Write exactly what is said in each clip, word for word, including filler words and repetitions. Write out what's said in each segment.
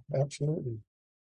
Absolutely.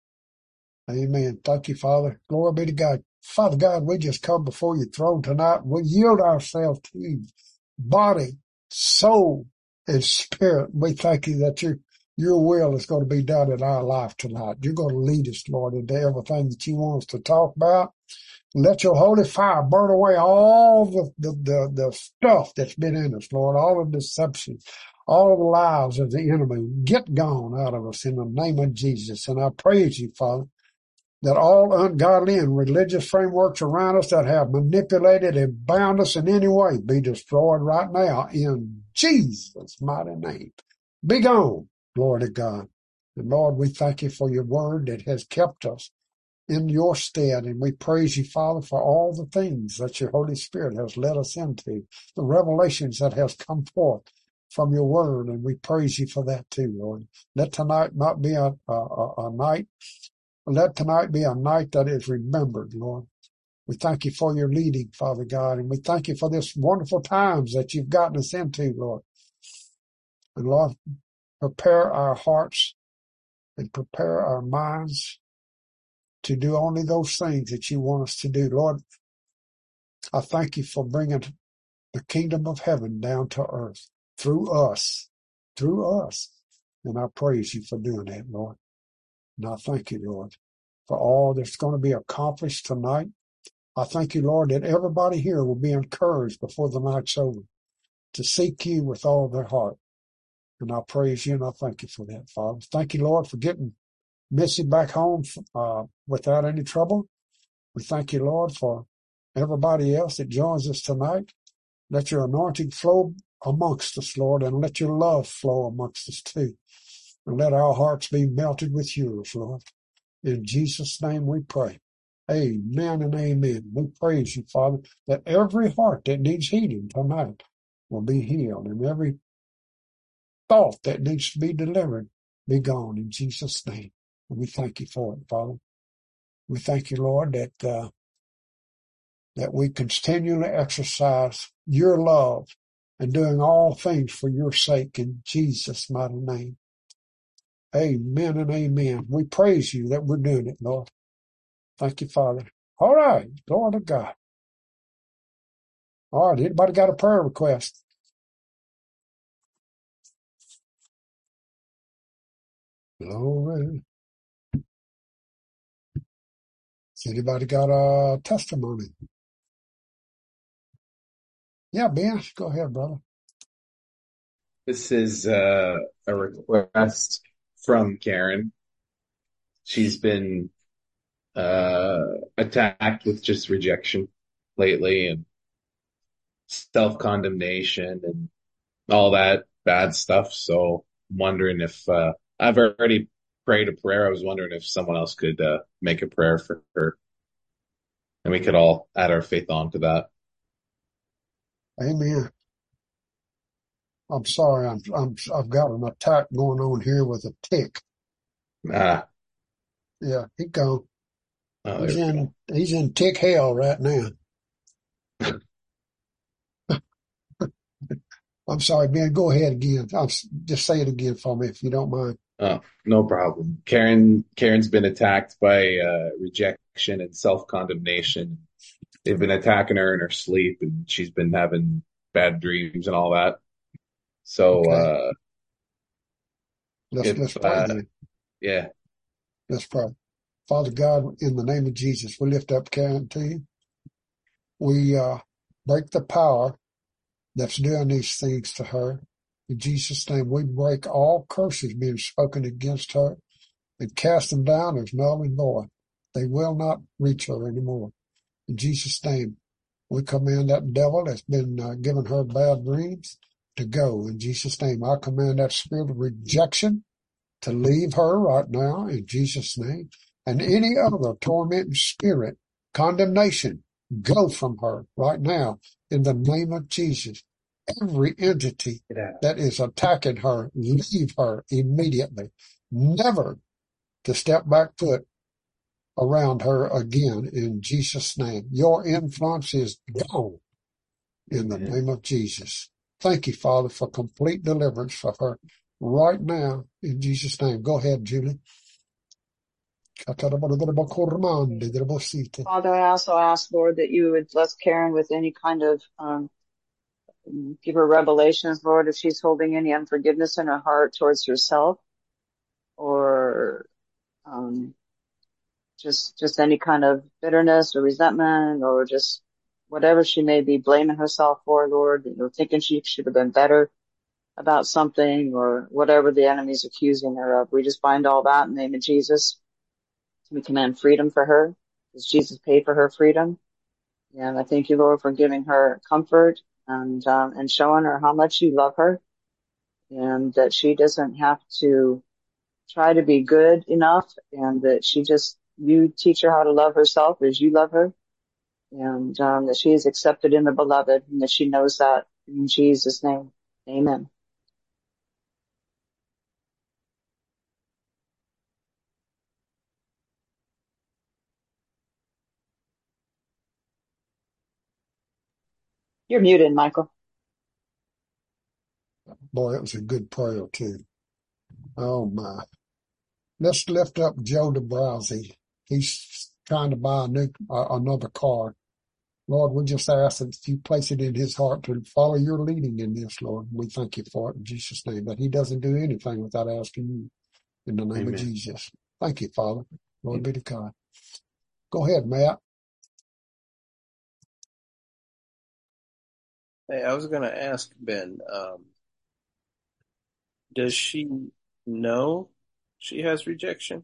Amen. Thank you, Father. Glory be to God. Father God, we just come before your throne tonight. We yield ourselves to you, body, soul, and spirit. We thank you that your your will is going to be done in our life tonight. You're going to lead us, Lord, into everything that you want us to talk about. Let your holy fire burn away all the, the, the, the stuff that's been in us, Lord, all the deception, all of the lies of the enemy. Get gone out of us in the name of Jesus. And I praise you, Father, that all ungodly and religious frameworks around us that have manipulated and bound us in any way be destroyed right now in Jesus' mighty name. Be gone, glory to God. And Lord, we thank you for your word that has kept us in your stead, and we praise you, Father, for all the things that your Holy Spirit has led us into, the revelations that has come forth from your word, and we praise you for that too, Lord. Let tonight not be a, a, a night Let tonight be a night that is remembered, Lord. We thank you for your leading, Father God, and we thank you for this wonderful times that you've gotten us into, Lord. And Lord, prepare our hearts and prepare our minds to do only those things that you want us to do. Lord, I thank you for bringing the kingdom of heaven down to earth through us, through us. And I praise you for doing that, Lord. And I thank you, Lord, for all that's going to be accomplished tonight. I thank you, Lord, that everybody here will be encouraged before the night's over to seek you with all their heart. And I praise you and I thank you for that, Father. Thank you, Lord, for getting Missy back home uh, without any trouble. We thank you, Lord, for everybody else that joins us tonight. Let your anointing flow amongst us, Lord, and let your love flow amongst us too. And let our hearts be melted with yours, Lord. In Jesus' name we pray. Amen and amen. We praise you, Father, that every heart that needs healing tonight will be healed, and every thought that needs to be delivered be gone in Jesus' name. And we thank you for it, Father. We thank you, Lord, that uh, that we continually exercise your love and doing all things for your sake in Jesus' mighty name. Amen and amen. We praise you that we're doing it, Lord. Thank you, Father. All right. Glory to God. All right. Anybody got a prayer request? Glory. Anybody got a testimony? Yeah, Ben, go ahead, brother. This is uh, a request from Karen. She's been uh, attacked with just rejection lately and self-condemnation and all that bad stuff. So I'm wondering if uh, I've already prayed a prayer. I was wondering if someone else could uh, make a prayer for her, and we could all add our faith on to that. Amen. I'm sorry. I'm, I'm, I've got an attack going on here with a tick. Ah, Yeah, he gone. oh, He's there we in, he's in tick hell right now. I'm sorry, Ben, go ahead again. I'll just say it again for me if you don't mind. Oh, no problem. Karen, Karen's been attacked by uh, rejection and self-condemnation. They've been attacking her in her sleep, and she's been having bad dreams and all that. So, Okay. uh, Let's, if, let's pray uh, then. yeah, Let's pray. Father God, in the name of Jesus, we lift up Karen to you. We, uh, break the power that's doing these things to her. In Jesus' name, we break all curses being spoken against her and cast them down as null and void. They will not reach her anymore. In Jesus' name, we command that devil that's been uh, giving her bad dreams to go. In Jesus' name, I command that spirit of rejection to leave her right now in Jesus' name. And any other tormenting spirit, condemnation, go from her right now in the name of Jesus. Every entity that is attacking her, leave her immediately. Never to step back foot around her again in Jesus' name. Your influence is gone in the name of Jesus. Thank you, Father, for complete deliverance for her right now in Jesus' name. Go ahead, Julie. Father, I also ask, Lord, that you would bless Karen with any kind of, um, give her revelations, Lord, if she's holding any unforgiveness in her heart towards herself or, um, just, just any kind of bitterness or resentment or just whatever she may be blaming herself for, Lord, you know, thinking she should have been better about something or whatever the enemy's accusing her of. We just bind all that in the name of Jesus. We command freedom for her because Jesus paid for her freedom. And I thank you, Lord, for giving her comfort and, um, and showing her how much you love her and that she doesn't have to try to be good enough and that she just, you teach her how to love herself as you love her and, um, that she is accepted in the beloved and that she knows that in Jesus' name. Amen. You're muted, Michael. Boy, it was a good prayer too. Oh my. Let's lift up Joe DeBrowsey. He's trying to buy a new, uh, another car. Lord, we just ask that you place it in his heart to follow your leading in this, Lord. We thank you for it in Jesus' name. But he doesn't do anything without asking you in the name Amen. of Jesus. Thank you, Father. Lord Amen. be to God. Go ahead, Matt. Hey, I was going to ask Ben, um, does she know she has rejection?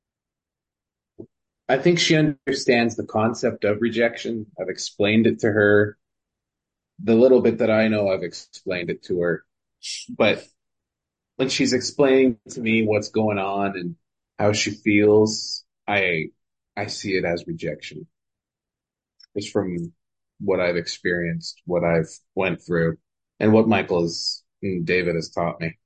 I think she understands the concept of rejection. I've explained it to her. The little bit that I know, I've explained it to her. But when she's explaining to me what's going on and how she feels, I I see it as rejection. Just from what I've experienced, what I've went through, and what Michael has, and David has taught me.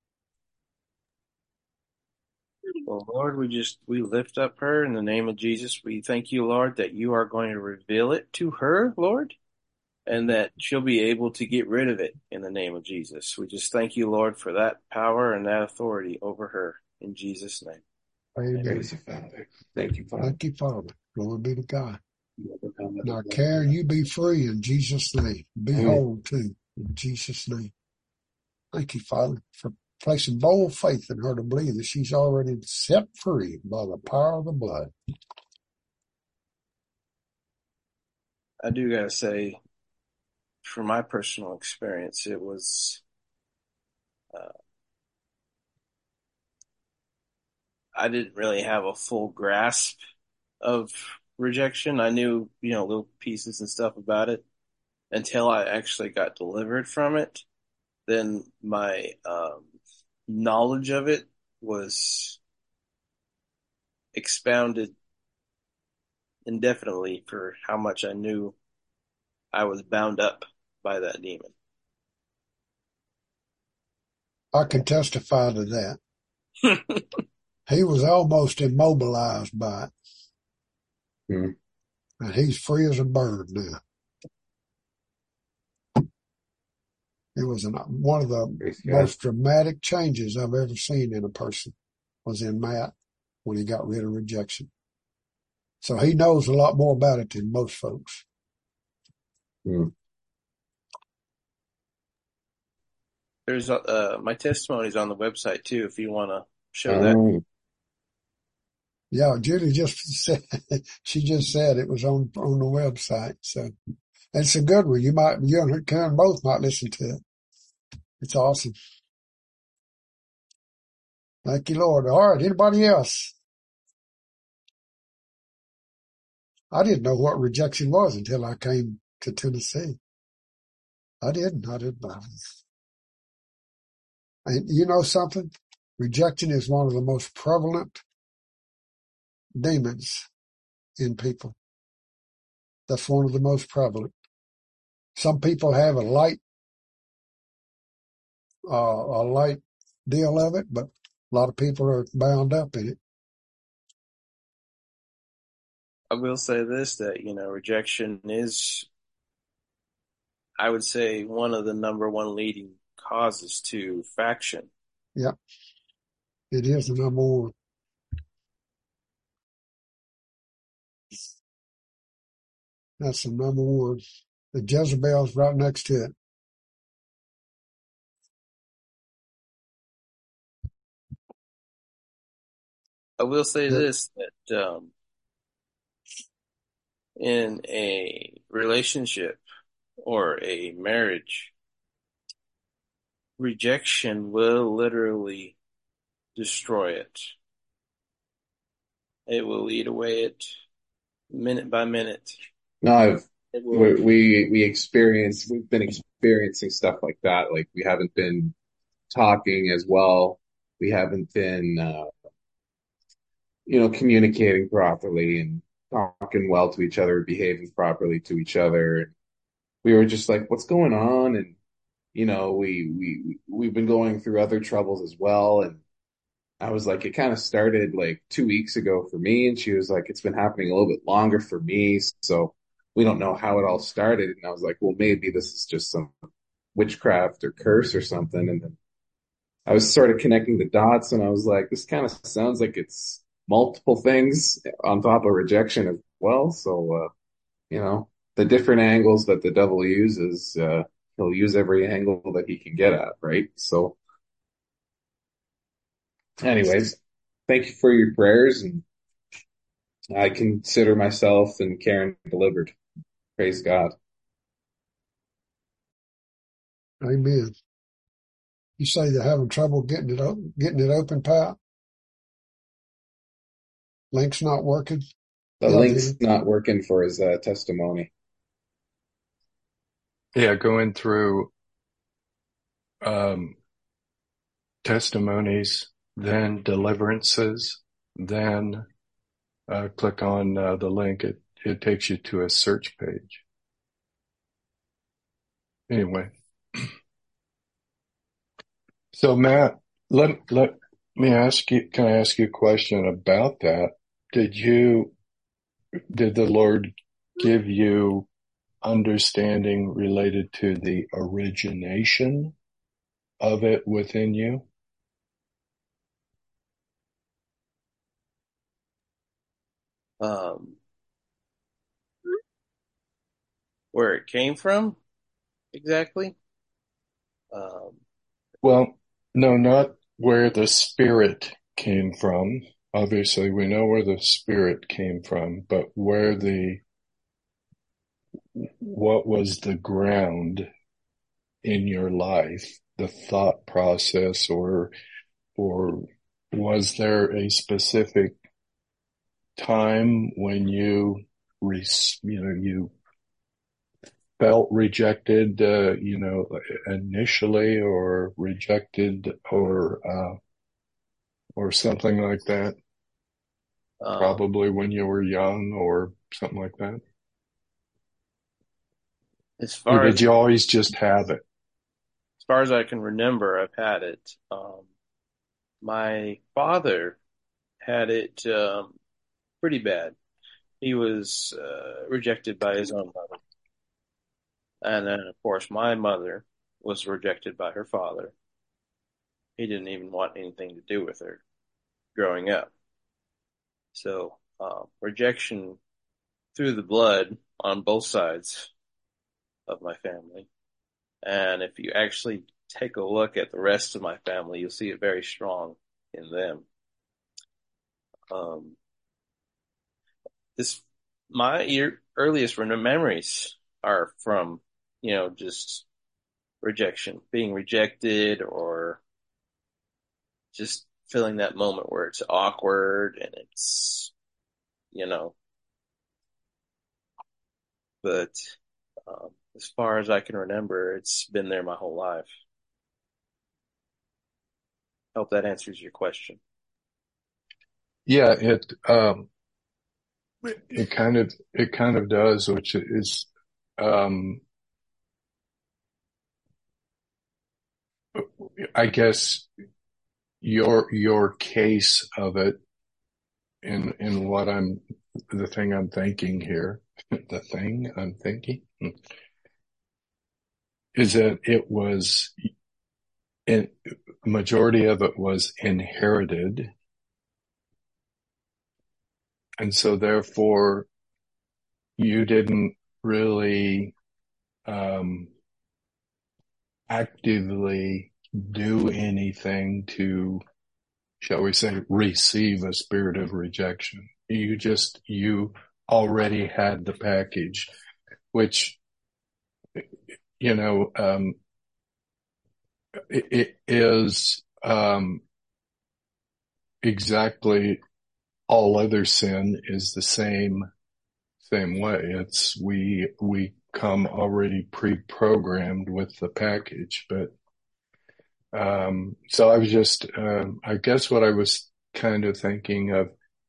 Well, Lord, we just, we lift up her in the name of Jesus. We thank you, Lord, that you are going to reveal it to her, Lord, and that she'll be able to get rid of it in the name of Jesus. We just thank you, Lord, for that power and that authority over her in Jesus' name. Amen. Praise you, Father. Thank you, Father. Thank you, Father. Glory be to God. You overcome with Now, the blood. Karen, you be free in Jesus' name. Be Amen. whole too in Jesus' name. Thank you, Father, for placing bold faith in her to believe that she's already set free by the power of the blood. I do gotta say, from my personal experience, it was, uh, I didn't really have a full grasp of rejection. I knew, you know, little pieces and stuff about it until I actually got delivered from it. Then my um, knowledge of it was expounded indefinitely for how much I knew I was bound up by that demon. I can testify to that. He was almost immobilized by it. Hmm. And he's free as a bird now. It was an, one of the Praise God. most dramatic changes I've ever seen in a person was in Matt when he got rid of rejection. So he knows a lot more about it than most folks. Hmm. There's uh, my testimony's on the website too, if you want to show that. Oh, Yeah, Julie just said, she just said it was on, on the website. So it's a good one. You might, you and Karen both might listen to it. It's awesome. Thank you, Lord. All right. Anybody else? I didn't know what rejection was until I came to Tennessee. I didn't. I didn't. And you know something? Rejection is one of the most prevalent demons in people. That's one of the most prevalent. Some people have a light, uh, a light deal of it, but a lot of people are bound up in it. I will say this, that, you know, rejection is, I would say, one of the number one leading causes to faction. Yeah, it is the number one. That's the number one. The Jezebel's right next to it. I will say Yep. this, that um, in a relationship or a marriage, rejection will literally destroy it. It will eat away it minute by minute. No, I've It we will. we we experience we've been experiencing stuff like that. Like we haven't been talking as well. We haven't been uh, you know, communicating properly and talking well to each other, behaving properly to each other. We were just like, what's going on? And you know, we we we've been going through other troubles as well. And I was like, it kind of started like two weeks ago for me, and she was like, it's been happening a little bit longer for me. So we don't know how it all started. And I was like, well, maybe this is just some witchcraft or curse or something. And then I was sort of connecting the dots, and I was like, this kind of sounds like it's multiple things on top of rejection as well. So, uh, you know, the different angles that the devil uses, uh, he'll use every angle that he can get at, right? So, anyways, thank you for your prayers, and I consider myself and Karen delivered. Praise God. Amen. You say they're having trouble getting it open, getting it open, Pat? Link's not working? The Yeah, link's then. not working for his uh, testimony. Yeah, going through um, testimonies, then deliverances, then uh, click on uh, the link. It, it takes you to a search page. Anyway. So Matt, let, let me ask you, can I ask you a question about that? Did you, did the Lord give you understanding related to the origination of it within you? Um, where it came from, exactly. Um, Well, no, not where the spirit came from. Obviously, we know where the spirit came from, but where the, what was the ground in your life, the thought process, or, or was there a specific time when you, re, you know, you felt rejected, uh, you know, initially, or rejected, or, uh, or something like that? um, Probably when you were young or something like that. as Or far as did you always just have it? as far as I can remember, I've had it. Um, my father had it um, pretty bad. He was uh, rejected by his own mother, and then of course my mother was rejected by her father. He didn't even want anything to do with her growing up. So uh, rejection through the blood on both sides of my family. And if you actually take a look at the rest of my family, you'll see it very strong in them. Um, this, my ear, earliest memories are from, you know, just rejection, being rejected, or just feeling that moment where it's awkward and it's, you know, but um, as far as I can remember, it's been there my whole life. Hope that answers your question. Yeah, it, um, it kind of, it kind of does, which is, um, I guess your, your case of it in, in what I'm, the thing I'm thinking here, the thing I'm thinking is that it was, in, majority of it was inherited. And so therefore you didn't really um, actively do anything to, shall we say, receive a spirit of rejection. You just, you already had the package, which, you know, um, it, it is um, exactly all other sin is the same same way. It's we we come already pre-programmed with the package, but um, so I was just, um, I guess what I was kind of thinking of,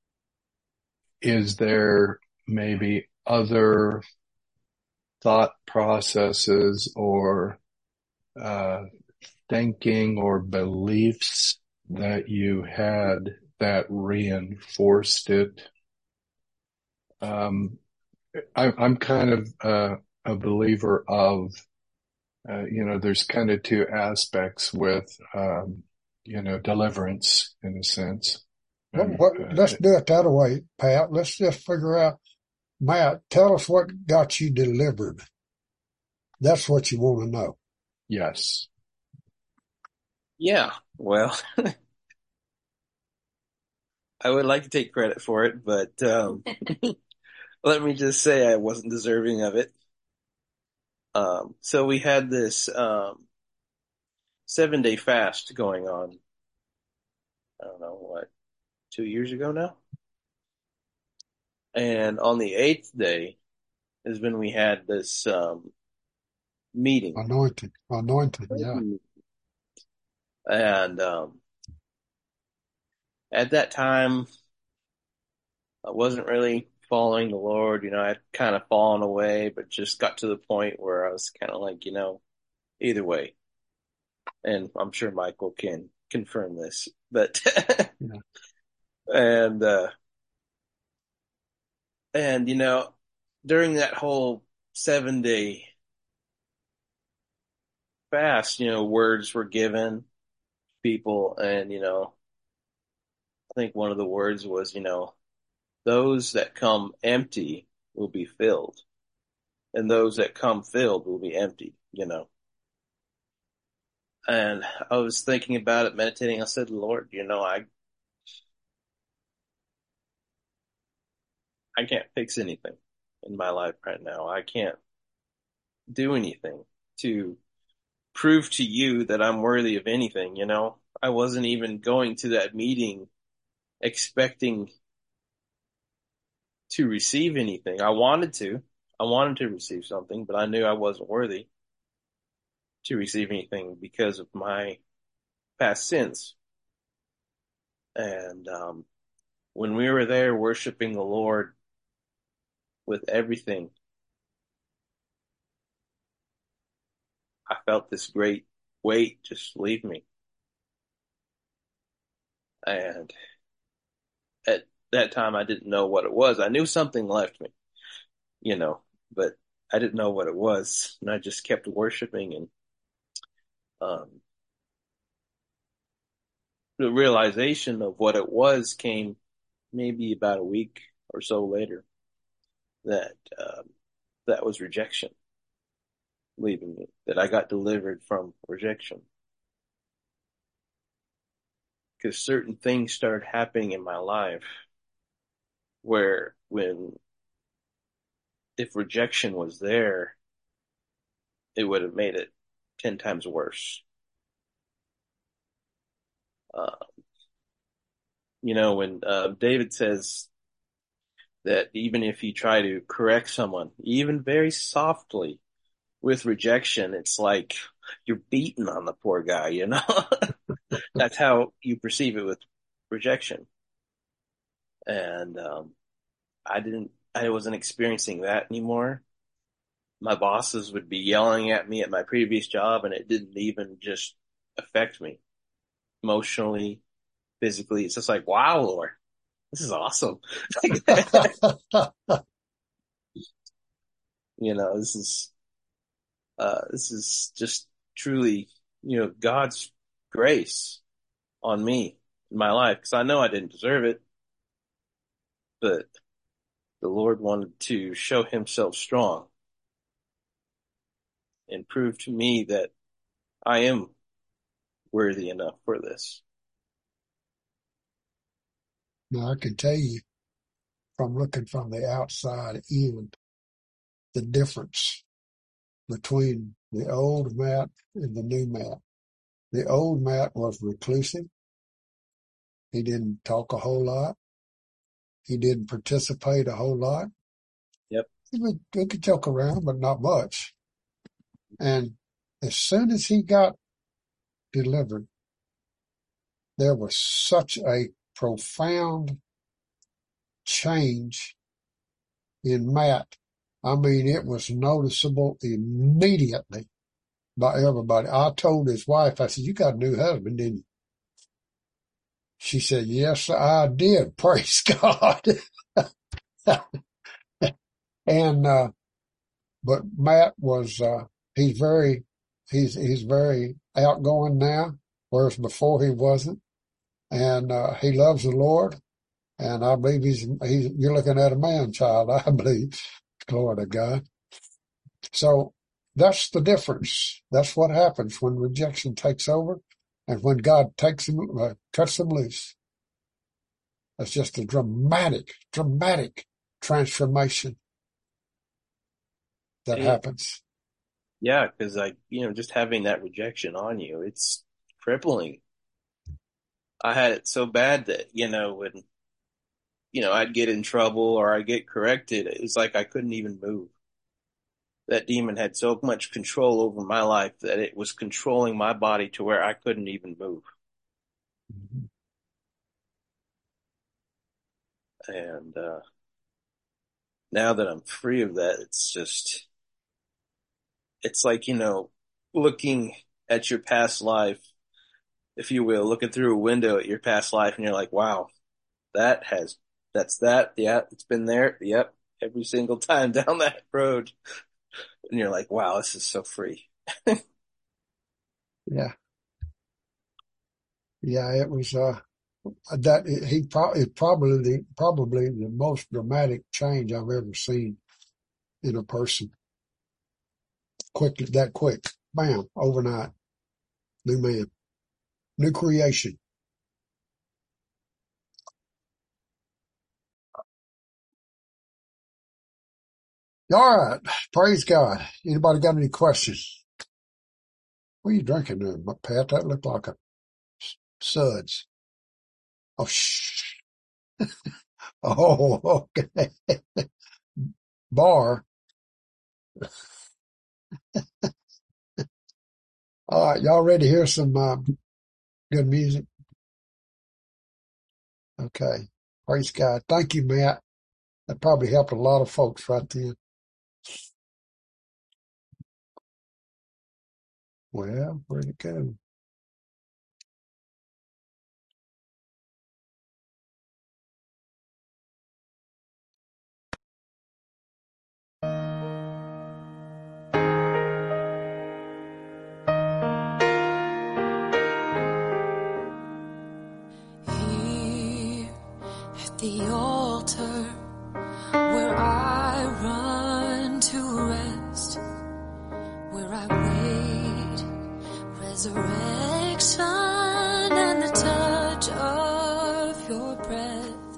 is there maybe other thought processes or uh, thinking or beliefs that you had that reinforced it? Um, I, I'm kind of uh, a believer of, uh, you know, there's kind of two aspects with, um, you know, deliverance in a sense. What, And, what, uh, let's do it that way, Pat. Let's just figure out, Matt, tell us what got you delivered. That's what you want to know. yes. Yeah, well, I would like to take credit for it, but um, let me just say I wasn't deserving of it. Um, so we had this um, seven day fast going on. I don't know what, two years ago now. And on the eighth day is when we had this um, meeting. Anointed, anointed, yeah. And um, at that time, I wasn't really following the Lord. You know, I'd kind of fallen away, but just got to the point where I was kind of like, you know, either way. And I'm sure Michael can confirm this, but, Yeah. and, uh, and, you know, during that whole seven day fast, you know, words were given people, and, you know, I think one of the words was, you know, those that come empty will be filled, and those that come filled will be empty, you know. And I was thinking about it, meditating. I said, Lord, you know, I, I can't fix anything in my life right now. I can't do anything to prove to you that I'm worthy of anything, you know? I wasn't even going to that meeting expecting to receive anything. I wanted to. I wanted to receive something, but I knew I wasn't worthy to receive anything because of my past sins. And um, when we were there worshiping the Lord with everything, I felt this great weight just leave me. And at that time, I didn't know what it was. I knew something left me, you know, but I didn't know what it was. And I just kept worshiping, and um, the realization of what it was came maybe about a week or so later, that um, that was rejection leaving me, that I got delivered from rejection. Because certain things started happening in my life where, when, if rejection was there, it would have made it ten times worse. Uh, you know, when uh, David says that even if you try to correct someone, even very softly, with rejection, it's like you're beating on the poor guy, you know? That's how you perceive it with rejection. And um, I didn't, I wasn't experiencing that anymore. My bosses would be yelling at me at my previous job, and it didn't even just affect me emotionally, physically. It's just like, wow, Lord, this is awesome. You know, this is, uh, this is just truly, you know, God's grace on me in my life. Cause I know I didn't deserve it, but the Lord wanted to show himself strong and prove to me that I am worthy enough for this. Now, I can tell you from looking from the outside in the difference between the old Matt and the new Matt. The old Matt was reclusive. He didn't talk a whole lot. He didn't participate a whole lot. Yep. He would, he could joke around, but not much. And as soon as he got delivered, there was such a profound change in Matt. I mean, it was noticeable immediately by everybody. I told his wife, I said, you got a new husband, didn't you? She said, yes, I did. Praise God. and, uh, but Matt was, uh, he's very, he's, he's very outgoing now, whereas before he wasn't. And, uh, he loves the Lord. And I believe he's, he's, you're looking at a man child, I believe. Glory to God. So that's the difference. That's what happens when rejection takes over and when God takes them, uh, cuts them loose. That's just a dramatic, dramatic transformation that Yeah. happens. Yeah, because like, you know, just having that rejection on you, it's crippling. I had it so bad that, you know, when, you know, I'd get in trouble or I'd get corrected, it's like I couldn't even move. That demon had so much control over my life that it was controlling my body to where I couldn't even move. Mm-hmm. And uh, now that I'm free of that, it's just, it's like, you know, looking at your past life, if you will, looking through a window at your past life and you're like, wow, that has, that's that. Yeah, it's been there. Yep. Every single time down that road. And you're like, wow, this is so free. Yeah. Yeah, it was, uh, that he probably, probably, the, probably the most dramatic change I've ever seen in a person. Quickly, that quick. Bam, overnight. New man. New creation. All right. Praise God. Anybody got any questions? What are you drinking there, Pat? That looked like a suds. Oh, shh. Oh, okay. Bar. All right. Y'all ready to hear some uh, good music? Okay. Praise God. Thank you, Matt. That probably helped a lot of folks right then. Well, where'd it go? Here at the altar where I run to rest, where I wait resurrection and the touch of your breath.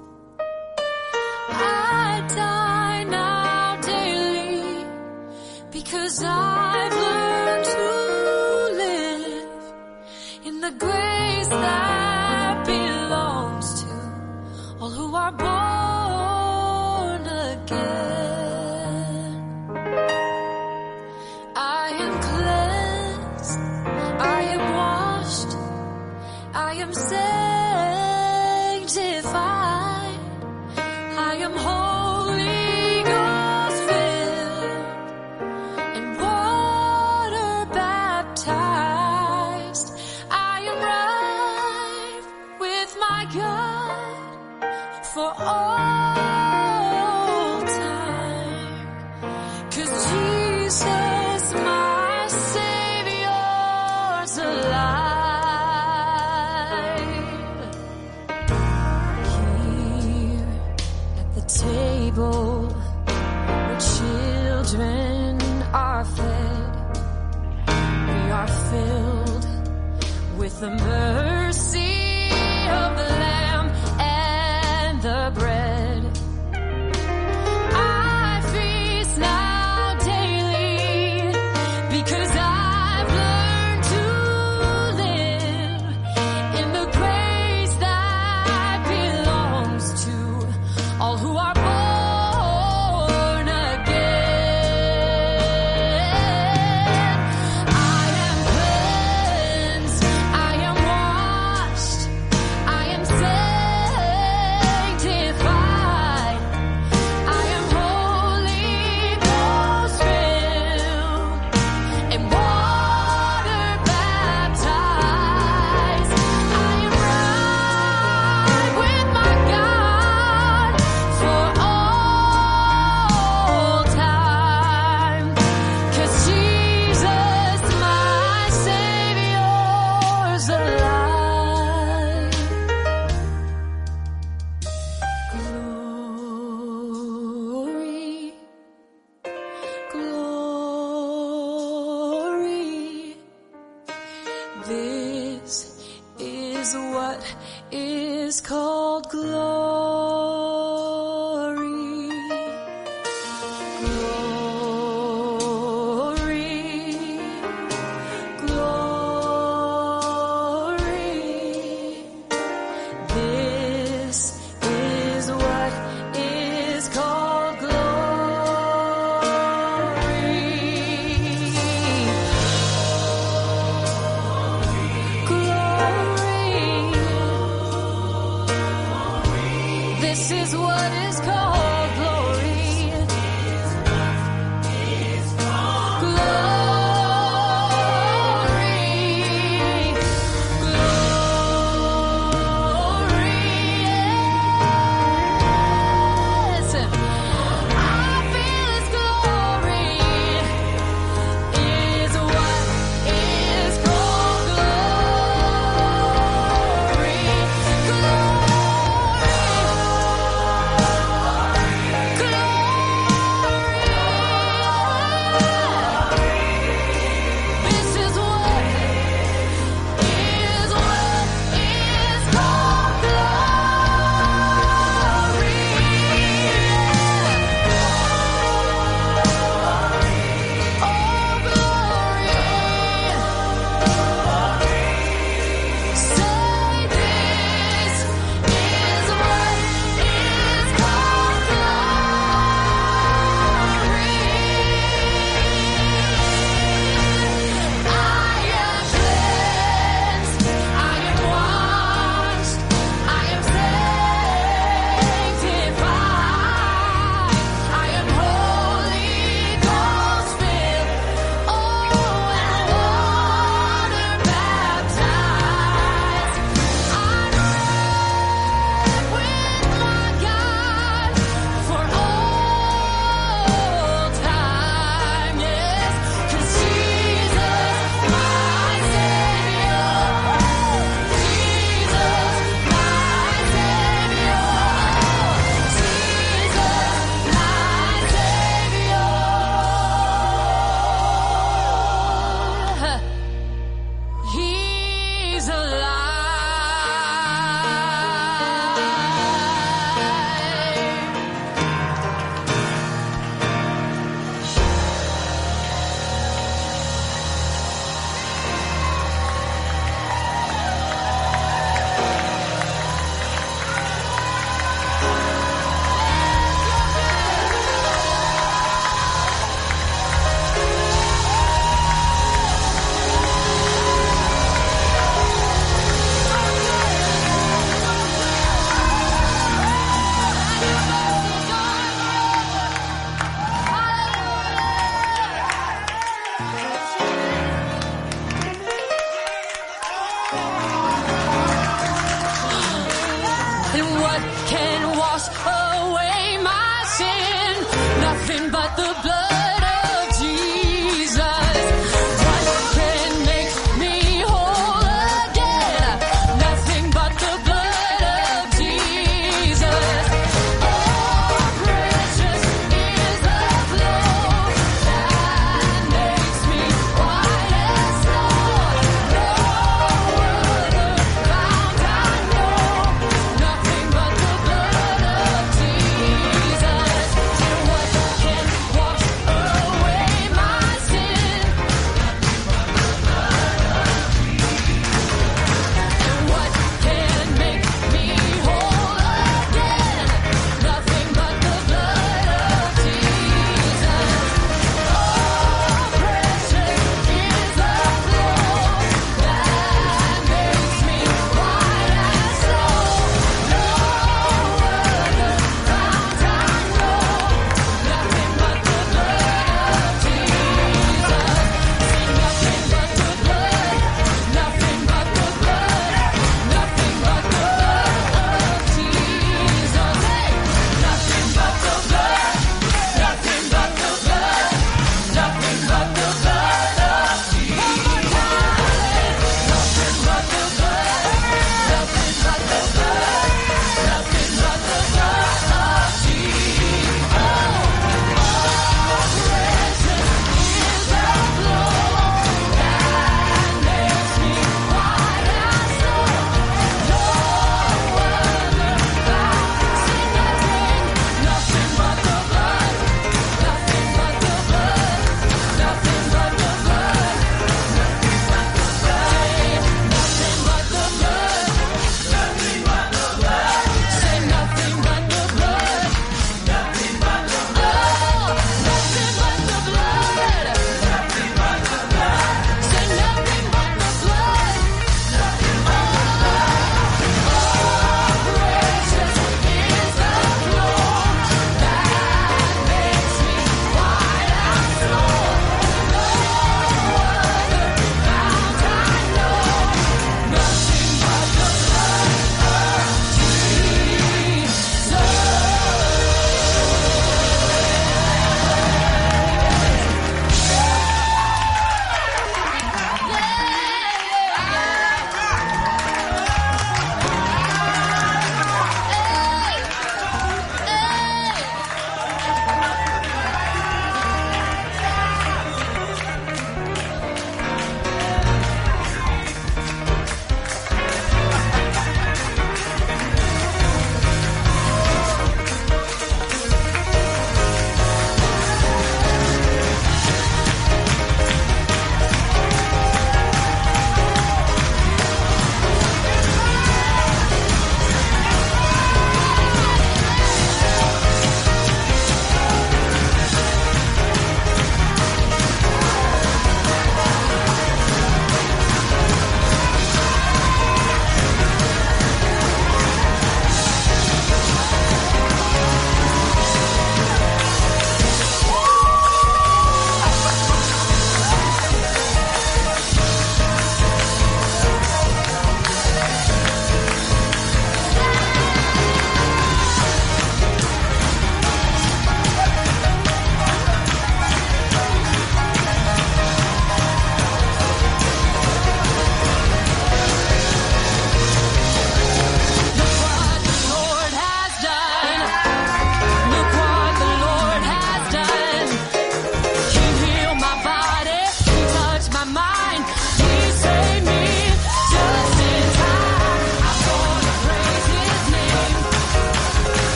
I die now daily because I've learned to live in the grace that belongs to all who are born again. I am cleansed, I am washed, I am sanctified, I am Holy Ghost filled and water baptized. I am right with my God for all time, 'cause Jesus, my Savior's alive. Here at the table children are fed, we are filled with the mercy of the Lamb and the bread. I feast now daily because I've learned to live in the grace that belongs to all who are born again. I am cleansed, I am washed, I am sanctified, I am Holy Ghost filled and water baptized. I am right with my God for all time, 'cause Jesus, my Savior's alive. Glory, glory, this is what is called glory. Glory, glory, this is what is called glory. Glory, this is what is called glory. Glory, glorious. I feel His glory is what is called glory. Glory,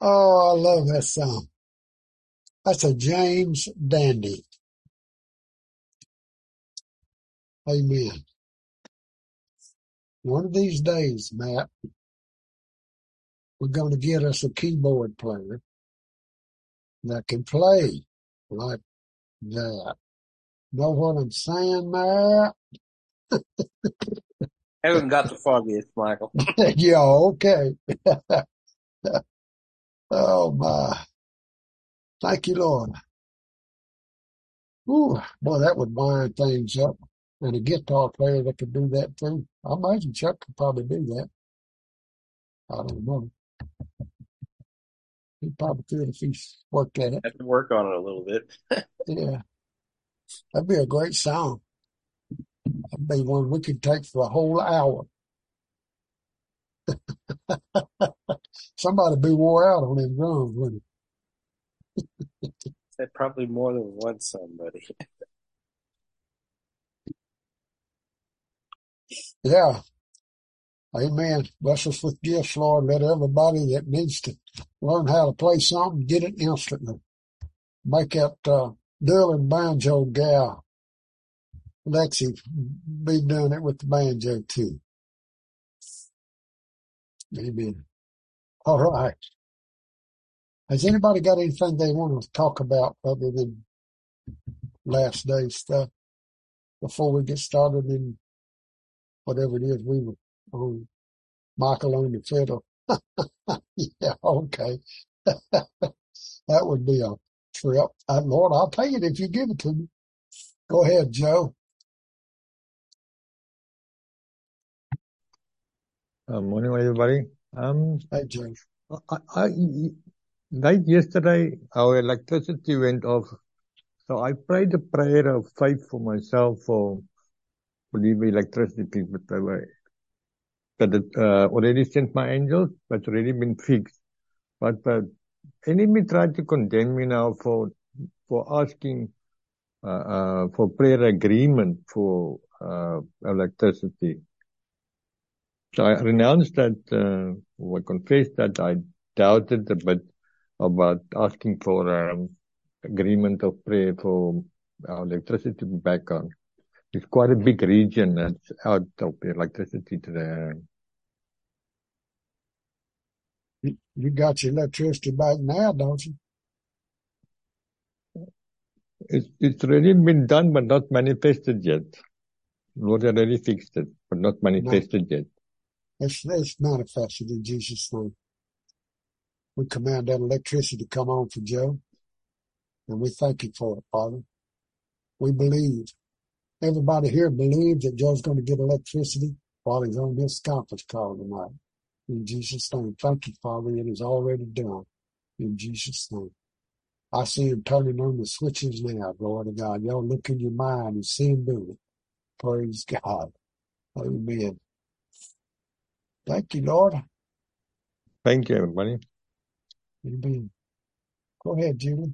Oh, I love that song. That's a James Dandy. Amen. One of these days, Matt, we're going to get us a keyboard player that can play like that. Know what I'm saying, Matt? Haven't got the foggiest, Michael. Yeah, okay. Oh, my. Thank you, Lord. Ooh, boy, that would wind things up. And a guitar player that could do that too. I imagine Chuck could probably do that. I don't know. He probably could if he worked at it. Have to work on it a little bit. Yeah. That'd be a great song. That'd be one we could take for a whole hour. Somebody'd be wore out on them drums, wouldn't Said probably more than one somebody. Yeah. Amen. Bless us with gifts, Lord. Let everybody that needs to learn how to play something get it instantly. Make that uh, Dylan banjo gal, Lexi, be doing it with the banjo too. Amen. All right. Has anybody got anything they want to talk about other than last day stuff before we get started in whatever it is we were on? Michael on the fiddle. Yeah, okay. That would be a trip. Uh, Lord, I'll pay it if you give it to me. Go ahead, Joe. Uh, morning, everybody. Um, Hey, Joe. I, I, like yesterday, our electricity went off. So I prayed a prayer of faith for myself for, for the electricity, but I, that it, uh, already sent my angels, but already been fixed. But the enemy tried to condemn me now for, for asking, uh, uh, for prayer agreement for, uh, electricity. So I renounced that, uh, or I confessed that I doubted a bit about asking for um, agreement of prayer for our electricity to be back on. It's quite a big region that's out of electricity today. You, you got your electricity back now, don't you? It's, it's already been done, but not manifested yet. Lord already fixed it, but not manifested No. yet. It's, it's manifested in Jesus' name. We command that electricity to come on for Joe, and we thank you for it, Father. We believe. Everybody here believes that Joe's going to get electricity while he's on this conference call tonight. In Jesus' name. Thank you, Father. It is already done. In Jesus' name. I see him turning on the switches now, glory to God. Y'all look in your mind and see him do it. Praise God. Amen. Thank you, Lord. Thank you, everybody. Amen. Go ahead, Julie.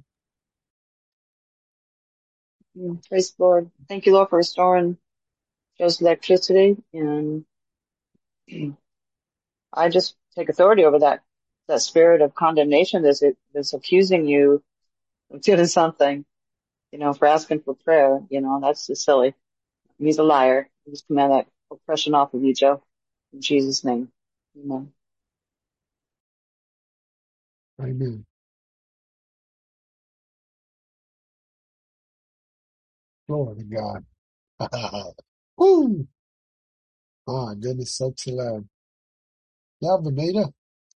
Praise the Lord. Thank you, Lord, for restoring Joe's electricity. And I just take authority over that, that spirit of condemnation that's, that's accusing you of doing something, you know, for asking for prayer. You know, that's just silly. He's a liar. I just command that oppression off of you, Joe. In Jesus' name. Amen. Amen. Glory to God. Woo! My goodness, such a love. Yeah, Vanita.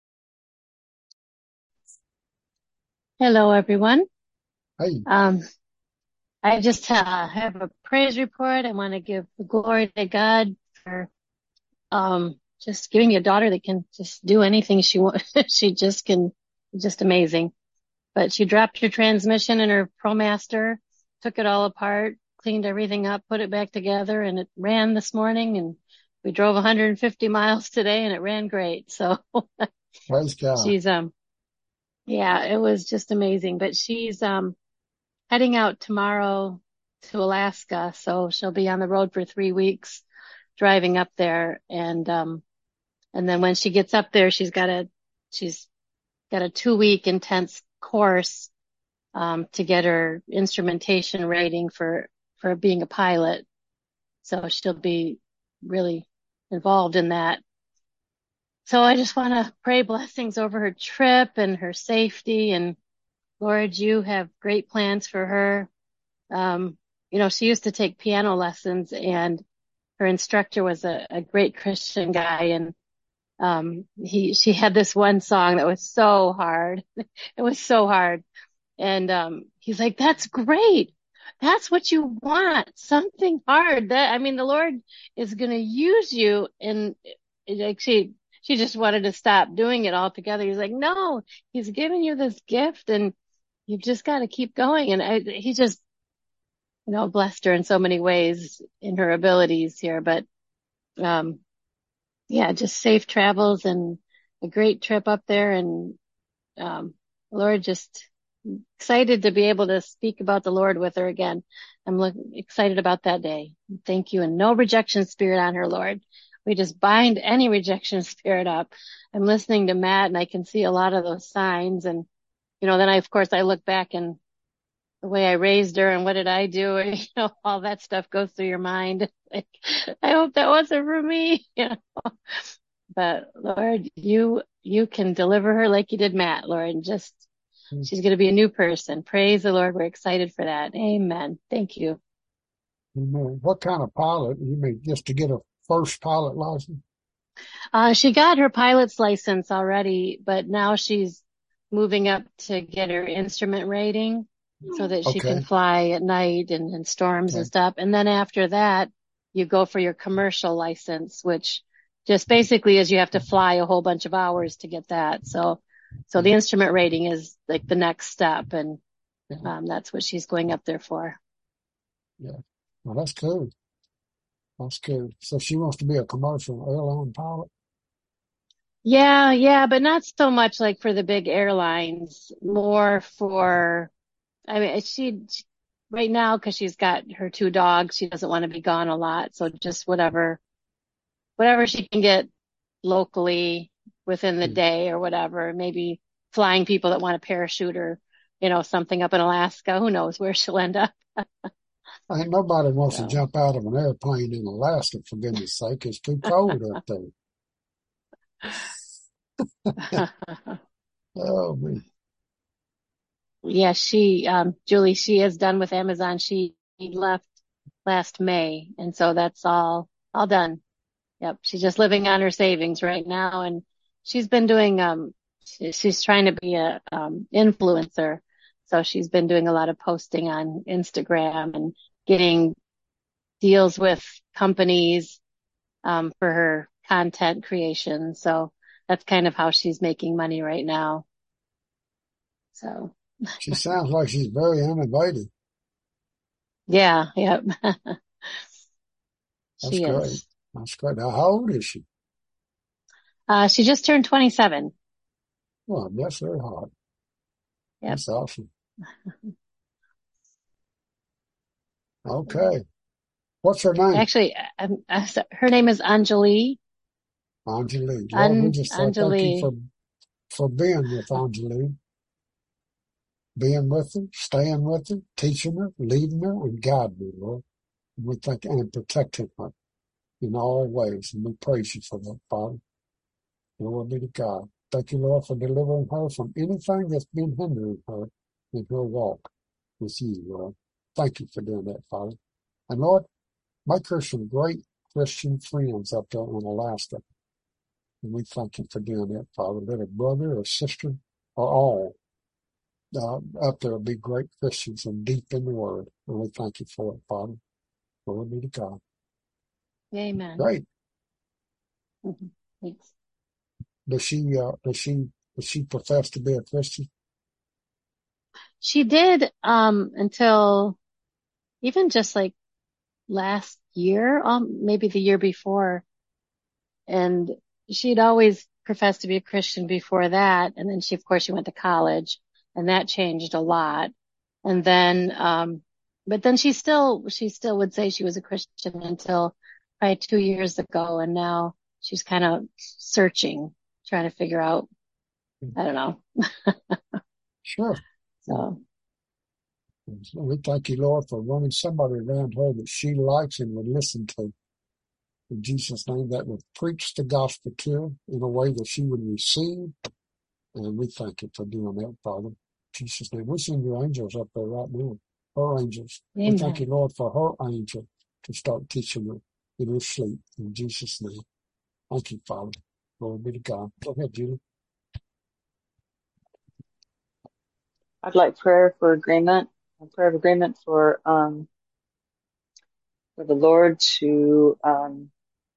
Hello, everyone. Hey. Um, I just uh, have a praise report. I want to give the glory to God for um, just giving me a daughter that can just do anything she wants. She just can, just amazing. But she dropped her transmission in her ProMaster, took it all apart, cleaned everything up, put it back together, and it ran this morning. And we drove one hundred fifty miles today, and it ran great. So Praise God. she's um, yeah, it was just amazing. But she's um. heading out tomorrow to Alaska. So she'll be on the road for three weeks driving up there. And, um, and then when she gets up there, she's got to, she's got a two week intense course, um, to get her instrumentation rating for, for being a pilot. So she'll be really involved in that. So I just want to pray blessings over her trip and her safety. And Lord, you have great plans for her. Um, you know, she used to take piano lessons, and her instructor was a, a great Christian guy. And, um, he, she had this one song that was so hard. It was so hard. And, um, he's like, that's great. That's what you want. Something hard. That, I mean, the Lord is going to use you. And like she, she just wanted to stop doing it altogether. He's like, no, he's giving you this gift and you've just got to keep going. And I, he just, you know, blessed her in so many ways in her abilities here. But, um, yeah, just safe travels and a great trip up there. And, um, Lord, just excited to be able to speak about the Lord with her again. I'm look, excited about that day. Thank you. And no rejection spirit on her, Lord. We just bind any rejection spirit up. I'm listening to Matt and I can see a lot of those signs. And, you know, then I, of course, I look back and the way I raised her and what did I do? And, you know, all that stuff goes through your mind. Like, I hope that wasn't for me, you know, but Lord, you, you can deliver her like you did Matt, Lord, and just, she's going to be a new person. Praise the Lord. We're excited for that. Amen. Thank you. Amen. What kind of pilot? You mean just to get a first pilot license? Uh, she got her pilot's license already, but now she's moving up to get her instrument rating so that she Okay. can fly at night and in storms Okay. and stuff. And then after that, you go for your commercial license, which just basically is you have to fly a whole bunch of hours to get that. So, so the instrument rating is like the next step. And, um, that's what she's going up there for. Yeah. Well, that's cool. That's good. So she wants to be a commercial airline pilot? Yeah, yeah, but not so much like for the big airlines, more for, I mean, she, she right now, cause she's got her two dogs, she doesn't want to be gone a lot. So just whatever, whatever she can get locally within the day or whatever, maybe flying people that want a parachute or, you know, something up in Alaska. Who knows where she'll end up. I think nobody wants So. to jump out of an airplane in Alaska, for goodness sake. It's too cold up there. Oh, man. Yeah, she, um, Julie, she is done with Amazon. She left last May. And so that's all, all done. Yep. She's just living on her savings right now. And she's been doing, um, she, she's trying to be a, um, influencer. So she's been doing a lot of posting on Instagram and getting deals with companies, um, for her content creation. So that's kind of how she's making money right now. So. She sounds like she's very innovative. Yeah. Yep. That's She great. is. That's great. Now, how old is she? Uh, she just turned twenty-seven. Well, that's very hot. Yep. That's awesome. Okay. What's her name? Actually, um, uh, so- her name is Anjali. Anjali. Lord, we An- just say thank you for, Anjali. for being with Anjali, being with her, staying with her, teaching her, leading her, and guiding her, Lord. And we thank and protecting her in all ways. And we praise you for that, Father. Glory be to God. Thank you, Lord, for delivering her from anything that's been hindering her in her walk with you, Lord. Thank you for doing that, Father. And Lord, make her some great Christian friends up there in Alaska. And we thank you for doing that, Father. Let a brother or sister or all uh, up there be great Christians and deep in the Word. And we thank you for it, Father. Glory be to God. Amen. Great. Mm-hmm. Thanks. Does she, uh, does she, does she profess to be a Christian? She did, um, until even just like last year, um, maybe the year before. And she'd always professed to be a Christian before that. And then she, of course, she went to college and that changed a lot. And then, um, but then she still, she still would say she was a Christian until probably two years ago. And now she's kind of searching, trying to figure out I don't know. Sure. So, We thank you, Lord, for running somebody around her that she likes and would listen to. In Jesus' name, that would preach the gospel to her in a way that she would receive. And we thank you for doing that, Father. In Jesus' name. We send your angels up there right now. Her angels. We thank you, amen. Lord, for her angel to start teaching her in her sleep. In Jesus' name. Thank you, Father. Glory be to God. Go ahead, Julie. I'd like prayer for agreement, a prayer of agreement for, um, for the Lord to, um,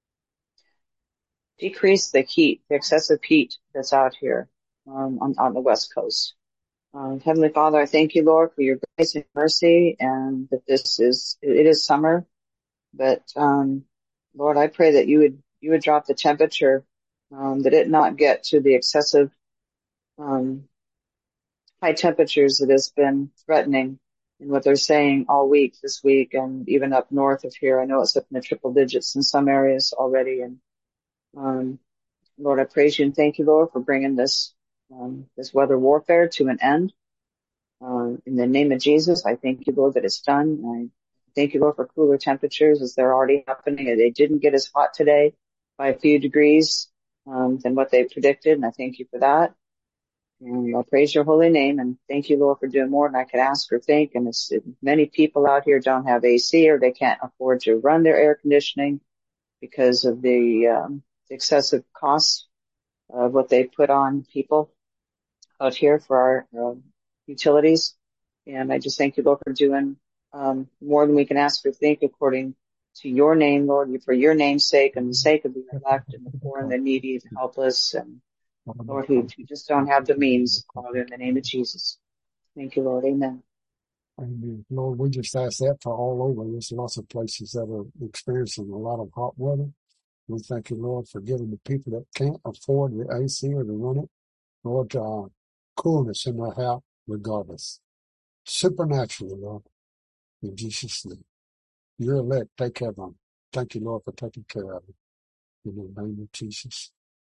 decrease the heat, the excessive heat that's out here, um, on, on the West Coast. Um, Heavenly Father, I thank you, Lord, for your grace and mercy, and that this is, it is summer, but, um, Lord, I pray that you would, you would drop the temperature, um, that it not get to the excessive, um, high temperatures that has been threatening in what they're saying all week this week, and even up north of here. I know it's up in the triple digits in some areas already. And, um, Lord, I praise you and thank you, Lord, for bringing this, um, this weather warfare to an end. Um, in the name of Jesus, I thank you, Lord, that it's done. I thank you, Lord, for cooler temperatures as they're already happening. They didn't get as hot today by a few degrees, um, than what they predicted. And I thank you for that. And I'll praise your holy name and thank you, Lord, for doing more than I could ask or think. And it's, many people out here don't have A C or they can't afford to run their air conditioning because of the, um, excessive costs of what they put on people out here for our uh, utilities. And I just thank you, Lord, for doing, um, more than we can ask or think according to your name, Lord, for your name's sake and the sake of the elect and the poor and the needy and helpless and Lord, who, who just don't have the means, Father, in the name of Jesus. Thank you, Lord. Amen. Amen. Lord, we just ask that for all over. There's lots of places that are experiencing a lot of hot weather. We thank you, Lord, for giving the people that can't afford the A C or to run it, Lord, uh, coolness in their house regardless. Supernaturally, Lord, in Jesus' name. Your elect, take care of them. Thank you, Lord, for taking care of them. In the name of Jesus.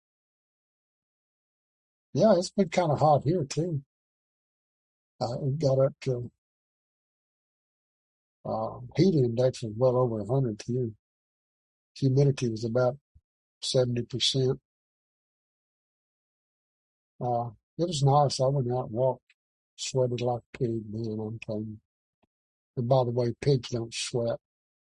Yeah, it's been kind of hot here, too. Uh, it got up to, uh, heat index was well over one hundred here. Humidity was about seventy percent. Uh, it was nice. I went out and walked, sweated like a pig, man, I'm telling you. And by the way, pigs don't sweat.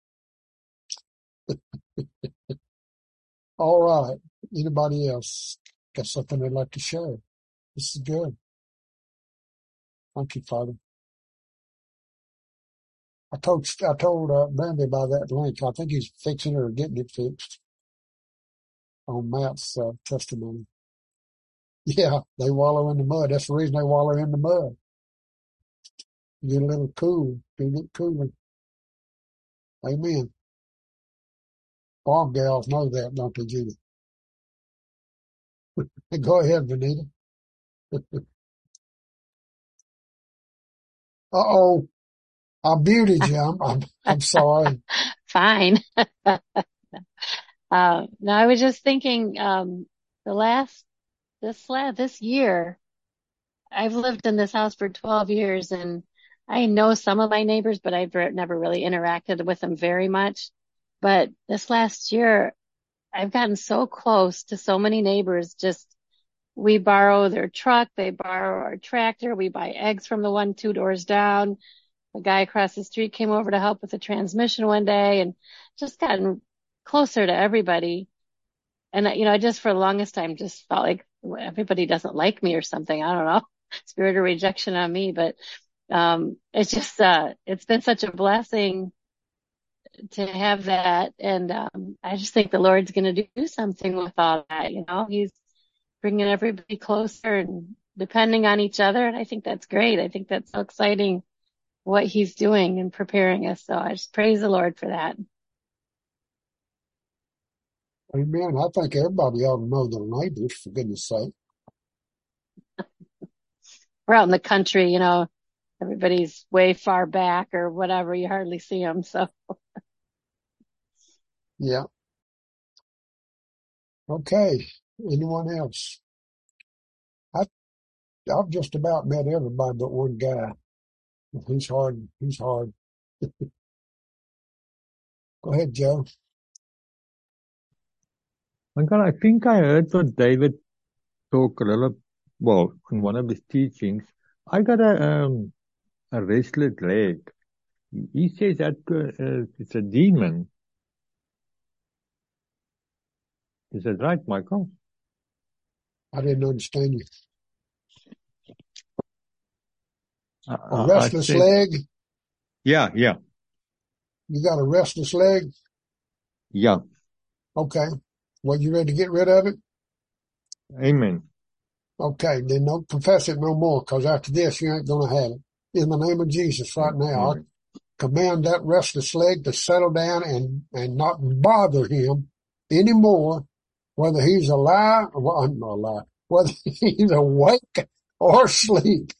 All right. Anybody else got something they'd like to share? This is good. Thank you, Father. I told I told uh, Brandy about that link. I think he's fixing it or getting it fixed on Matt's uh, testimony. Yeah, they wallow in the mud. That's the reason they wallow in the mud. Get a little cool. Get it cooler. Amen. Farm gals know that, don't they, Judy? Go ahead, Vanita. Uh-oh. I muted you. I'm, I'm, I'm sorry. Fine. uh, no, I was just thinking, um, the last, this last, this year, I've lived in this house for twelve years and I know some of my neighbors, but I've re- never really interacted with them very much. But this last year, I've gotten so close to so many neighbors. Just, we borrow their truck. They borrow our tractor. We buy eggs from the one, two doors down. The guy across the street came over to help with the transmission one day and just gotten closer to everybody. And, you know, I just for the longest time just felt like everybody doesn't like me or something. I don't know. Spirit of rejection on me, but, um, it's just, uh, it's been such a blessing to have that. And, um, I just think the Lord's going to do something with all that. You know, he's bringing everybody closer and depending on each other. And I think that's great. I think that's so exciting what he's doing and preparing us. So I just praise the Lord for that. Amen. I think everybody ought to know their neighbors, for goodness sake. We're out in the country, you know, everybody's way far back or whatever. You hardly see them. So. Yeah. Okay. Anyone else? I I've just about met everybody but one guy. He's hard. He's hard. Go ahead, Joe. Uncle, I think I heard what David talk a little, well, in one of his teachings. I got a um a restless leg. He says that uh, it's a demon. Is that right, Michael? I didn't understand you. I, A I, I restless said, leg? yeah, yeah, You got a restless leg? yeah. Okay. Well, you ready to get rid of it? Amen. Okay. Then don't confess it no more, because after this, you ain't going to have it. In the name of Jesus right now, Amen. I command that restless leg to settle down and, and not bother him anymore, whether he's alive, well, I'm not alive, whether he's awake or asleep.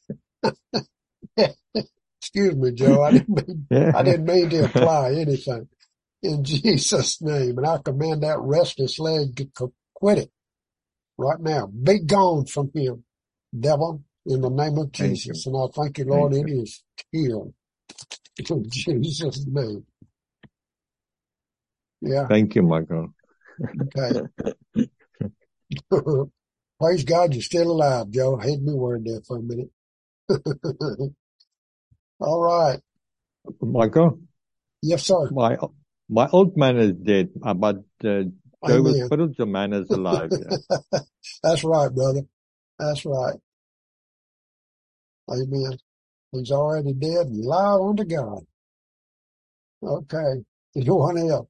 Excuse me, Joe. I didn't mean, I didn't mean to imply anything. In Jesus' name. And I command that restless leg to quit it right now. Be gone from him, devil, in the name of Thank Jesus. you. And I thank you, Lord, Thank it is healed. In Jesus' name. Yeah. Thank you, Michael. Okay. Praise God, you're still alive, Joe. I had me worried there for a minute. All right. Michael, Yes, sir. my my old man is dead, uh, but uh, Joe's Amen. spiritual man is alive. Yeah. That's right, brother. That's right. Amen. He's already dead and alive unto God. Okay. Anyone else?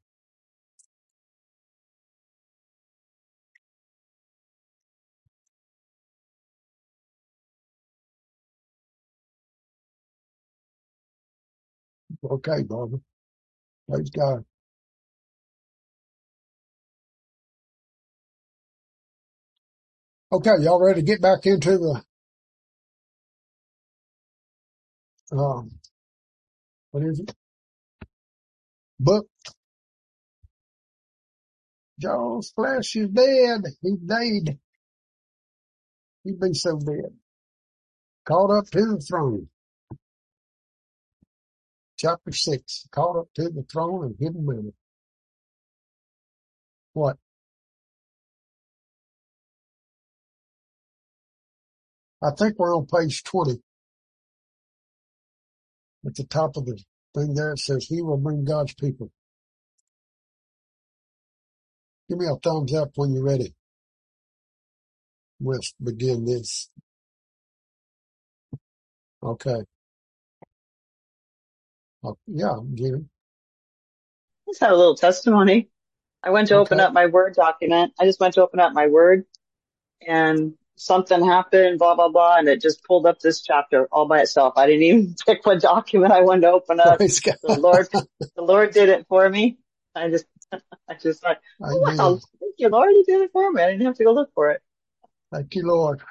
Okay, Barbara. Praise God. Okay, y'all ready to get back into the, um, what is it? Book. Joe's flesh is dead. He died. He'd been so dead. Caught up to the throne. Chapter six. Caught up to the throne and hidden manna. What? I think we're on page twenty. At the top of the thing there, it says, he will bring God's people. Give me a thumbs up when you're ready. We'll begin this. Okay. Uh, yeah, Jimmy. Just had a little testimony. I went to open Okay. up my Word document. I just went to open up my Word and something happened, blah, blah, blah, and it just pulled up this chapter all by itself. I didn't even pick what document I wanted to open up. Praise God. The Lord, the Lord did it for me. I just, I just thought, oh Amen. wow, thank you, Lord, you did it for me. I didn't have to go look for it. Thank you, Lord.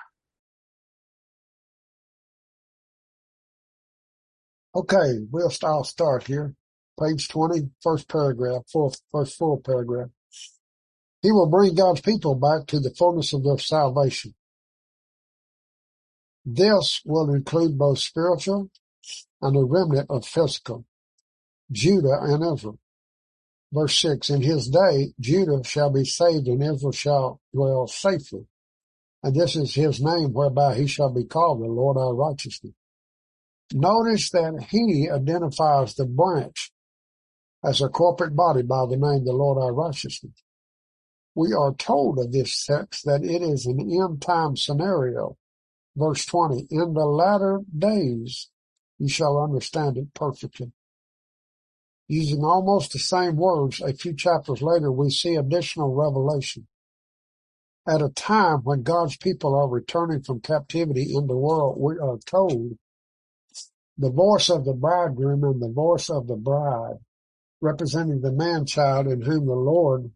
Okay, we'll I'll start here. Page twenty, first paragraph, fourth, first full paragraph. He will bring God's people back to the fullness of their salvation. This will include both spiritual and a remnant of physical, Judah and Israel. Verse six, in his day, Judah shall be saved and Israel shall dwell safely. And this is his name whereby he shall be called the Lord our righteousness. Notice that he identifies the branch as a corporate body by the name the Lord our righteousness. We are told of this text that it is an end time scenario. Verse twenty, in the latter days you shall understand it perfectly. Using almost the same words, a few chapters later we see additional revelation. At a time when God's people are returning from captivity in the world, we are told the voice of the bridegroom and the voice of the bride, representing the man-child in whom the Lord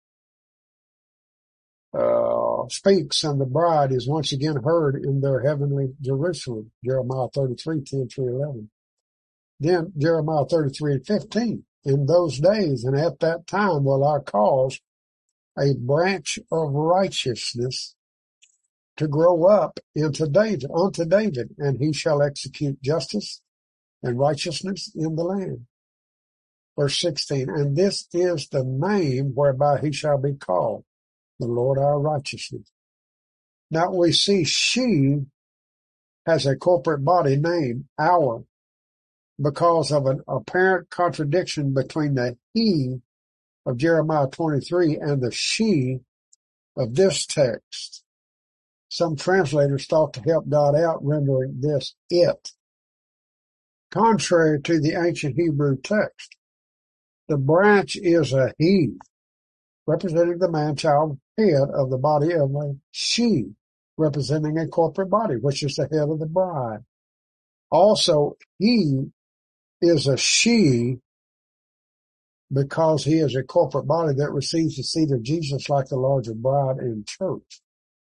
uh, speaks, and the bride is once again heard in their heavenly Jerusalem, Jeremiah thirty-three, ten through eleven. Then Jeremiah thirty-three and fifteen, in those days and at that time will I cause a branch of righteousness to grow up into David, unto David, and he shall execute justice and righteousness in the land. Verse sixteen, and this is the name whereby he shall be called, the Lord our righteousness. Now we see she has a corporate body named our, because of an apparent contradiction between the he of Jeremiah twenty-three and the she of this text. Some translators thought to help God out, rendering this it. Contrary to the ancient Hebrew text, the branch is a he, representing the man-child head of the body of a she, representing a corporate body, which is the head of the bride. Also, he is a she because he is a corporate body that receives the seed of Jesus like the larger bride and church.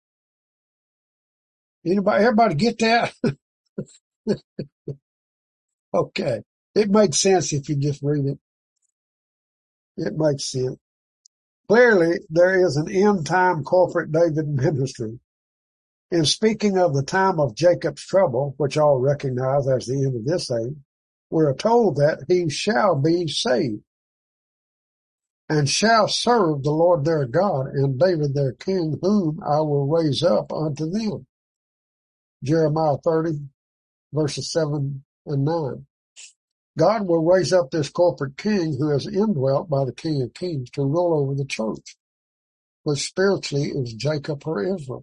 Anybody, everybody get that? Okay. It makes sense if you just read it. It makes sense. Clearly, there is an end-time corporate David ministry. In speaking of the time of Jacob's trouble, which all recognize as the end of this age, we are told that he shall be saved and shall serve the Lord their God and David their king, whom I will raise up unto them. Jeremiah thirty, verses seven and nine. God will raise up this corporate king who is indwelt by the King of Kings to rule over the church, which spiritually is Jacob or Israel.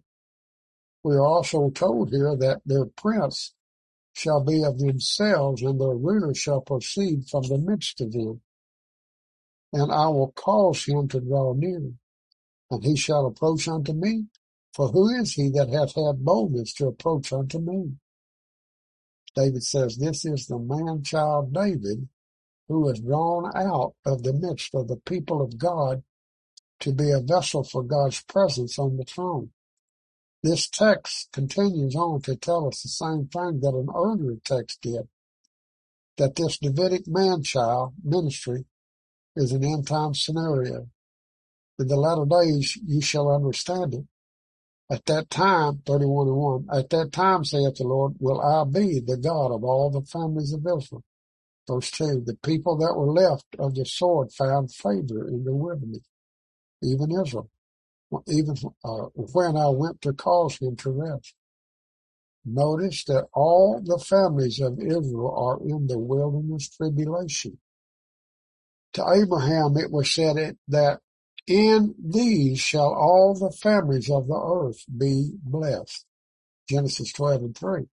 We are also told here that their prince shall be of themselves, and their ruler shall proceed from the midst of them. And I will cause him to draw near, and he shall approach unto me. For who is he that hath had boldness to approach unto me? David says, this is the man-child David, who is drawn out of the midst of the people of God to be a vessel for God's presence on the throne. This text continues on to tell us the same thing that an earlier text did, that this Davidic man-child ministry is an end-time scenario. In the latter days you shall understand it. At that time, thirty-one and one, at that time, saith the Lord, will I be the God of all the families of Israel. Verse two, the people that were left of the sword found favor in the wilderness, even Israel, even uh, when I went to cause him to rest. Notice that all the families of Israel are in the wilderness tribulation. To Abraham it was said it, that in these shall all the families of the earth be blessed. Genesis twelve and three.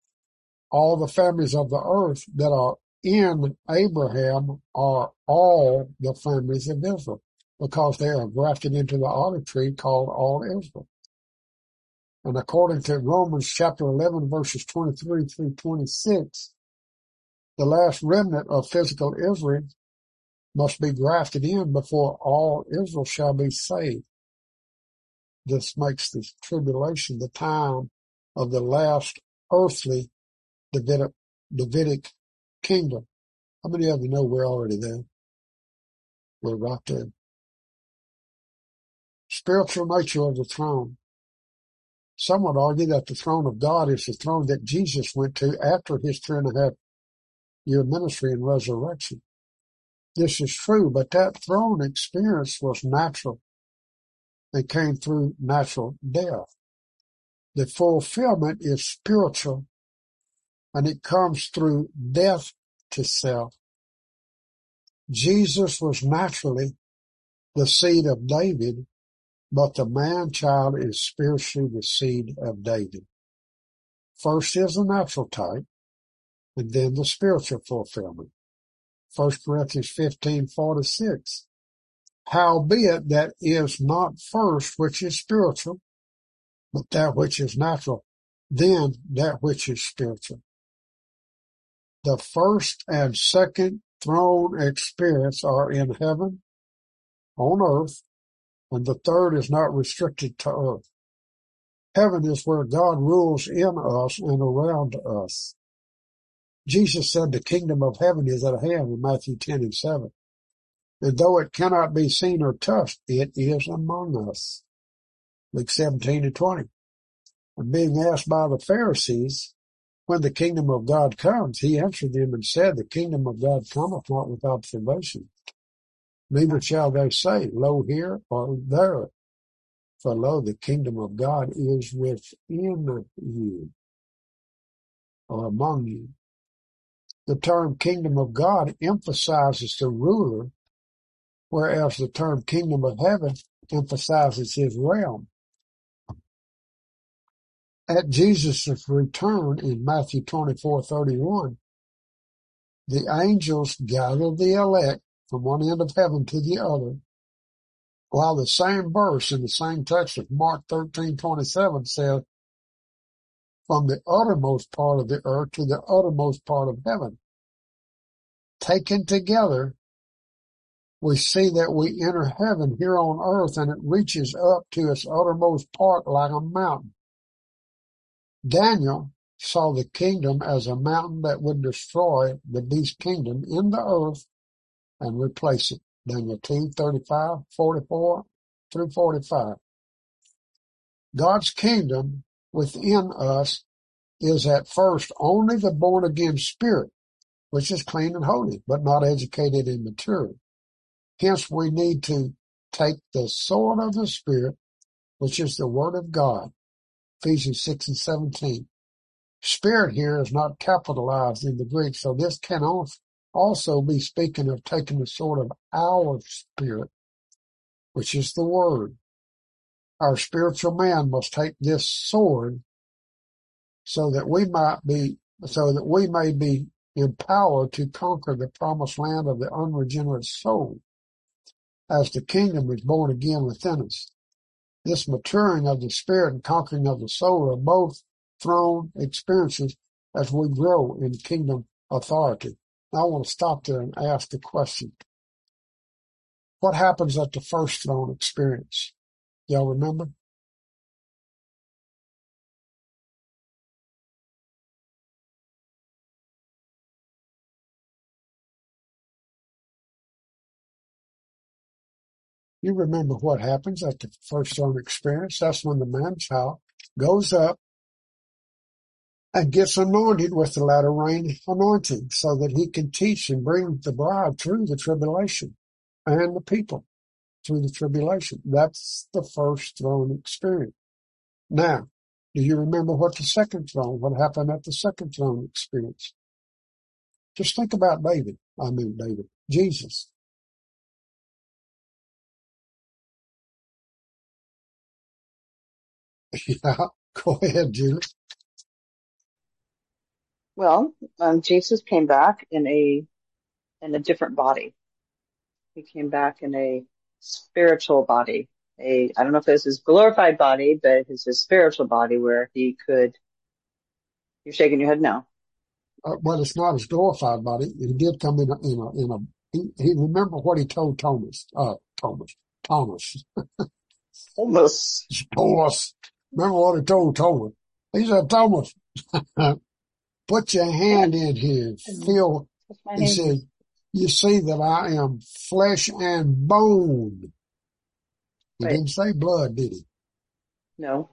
All the families of the earth that are in Abraham are all the families of Israel, because they are grafted into the olive tree called all Israel. And according to Romans chapter eleven, verses twenty-three through twenty-six, the last remnant of physical Israel must be grafted in before all Israel shall be saved. This makes the tribulation the time of the last earthly Davidic, Davidic kingdom. How many of you know we're already there? We're right there. Spiritual nature of the throne. Some would argue that the throne of God is the throne that Jesus went to after his three and a half year ministry and resurrection. This is true, but that throne experience was natural and came through natural death. The fulfillment is spiritual, and it comes through death to self. Jesus was naturally the seed of David, but the man-child is spiritually the seed of David. First is the natural type, and then the spiritual fulfillment. First Corinthians fifteen forty-six. Howbeit that is not first which is spiritual, but that which is natural, then that which is spiritual. The first and second throne experience are in heaven, on earth, and the third is not restricted to earth. Heaven is where God rules in us and around us. Jesus said the kingdom of heaven is at hand in Matthew ten and seven. And though it cannot be seen or touched, it is among us. Luke seventeen and twenty. And being asked by the Pharisees, when the kingdom of God comes, he answered them and said, the kingdom of God cometh not with observation. Neither shall they say, lo here or there. For lo, the kingdom of God is within you, or among you. The term kingdom of God emphasizes the ruler, whereas the term kingdom of heaven emphasizes his realm. At Jesus' return in Matthew twenty-four thirty-one, the angels gathered the elect from one end of heaven to the other, while the same verse in the same text of Mark thirteen twenty-seven says, from the uttermost part of the earth to the uttermost part of heaven. Taken together, we see that we enter heaven here on earth and it reaches up to its uttermost part like a mountain. Daniel saw the kingdom as a mountain that would destroy the beast kingdom in the earth and replace it. Daniel two thirty-five, forty-four through forty-five. God's kingdom within us is at first only the born again spirit, which is clean and holy, but not educated and mature. Hence, we need to take the sword of the Spirit, which is the Word of God, Ephesians six and seventeen. Spirit here is not capitalized in the Greek, so this can also be speaking of taking the sword of our spirit, which is the Word. Our spiritual man must take this sword so that we might be, so that we may be empowered to conquer the promised land of the unregenerate soul, as the kingdom is born again within us. This maturing of the spirit and conquering of the soul are both throne experiences as we grow in kingdom authority. Now I want to stop there and ask the question, what happens at the first throne experience? Y'all remember? You remember what happens at the first throne experience. That's when the man-child goes up and gets anointed with the latter rain anointing so that he can teach and bring the bride through the tribulation and the people through the tribulation. That's the first throne experience. Now, do you remember what the second throne, what happened at the second throne experience? Just think about David. I mean David, Jesus. Yeah, go ahead, Julie. Well, um, Jesus came back in a in a different body. He came back in a spiritual body. A I don't know if it was his glorified body, but it's his spiritual body where he could. You're shaking your head no. Uh, well, it's not his glorified body. He did come in a, in a, in a he, he remember what he told Thomas, uh, Thomas, Thomas. Almost. Thomas. Remember what he told Thomas. He said, Thomas, put your hand in here. Feel, he said, you see that I am flesh and bone. He right. didn't say blood, did he? No.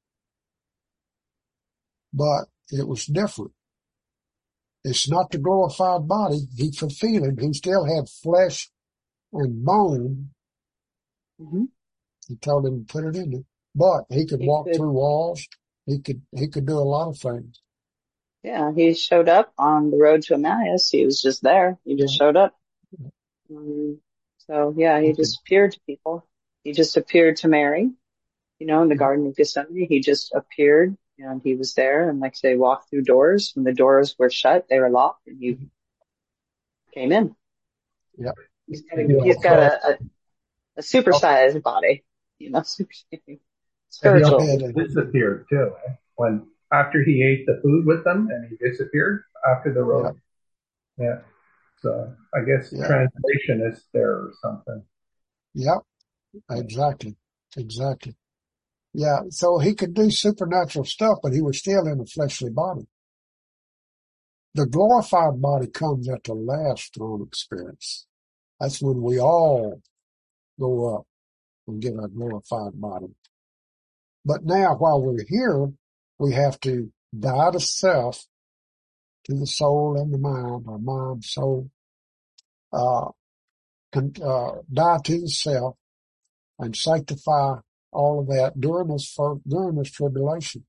But it was different. It's not the glorified body. He could feel it. He still had flesh and bone. Mm-hmm. He told him to put it in there. But he could he walk could, through walls. He could, he could do a lot of things. Yeah, he showed up on the road to Emmaus. He was just there. He just Yeah. showed up. Um, so yeah, he he just could, appeared to people. He just appeared to Mary, you know, in the yeah. Garden of Gethsemane. He just appeared and he was there. And like they walked through doors. When the doors were shut, they were locked and he came in. Yeah. He's got a, he's got a, a, a supersized body, you know, super, spiritual. And he disappeared too. Eh? When after he ate the food with them and he disappeared after the road. Yeah. yeah. So I guess yeah. translation is there or something. Yep. Exactly. Exactly. Yeah. So he could do supernatural stuff, but he was still in a fleshly body. The glorified body comes at the last throne experience. That's when we all go up and get our glorified body. But now, while we're here, We have to die to self, to the soul and the mind, or mind, soul, uh, con, uh, die to the self and sanctify all of that during this, during this tribulation.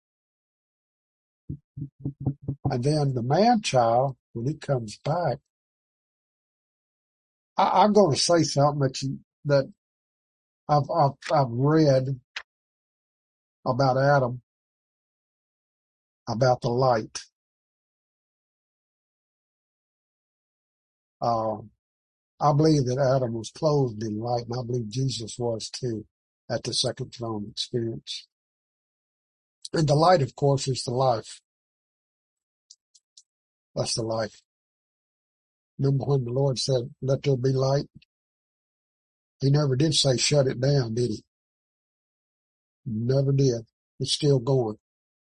And then the man-child, when he comes back, I, I'm going to say something that you, that I've, I've, I've read about Adam, about the light. Uh, I believe that Adam was clothed in light, and I believe Jesus was too at the second throne experience. And the light, of course, is the life. That's the life. Remember when the Lord said, let there be light? He never did say shut it down, did he? Never did. It's still going.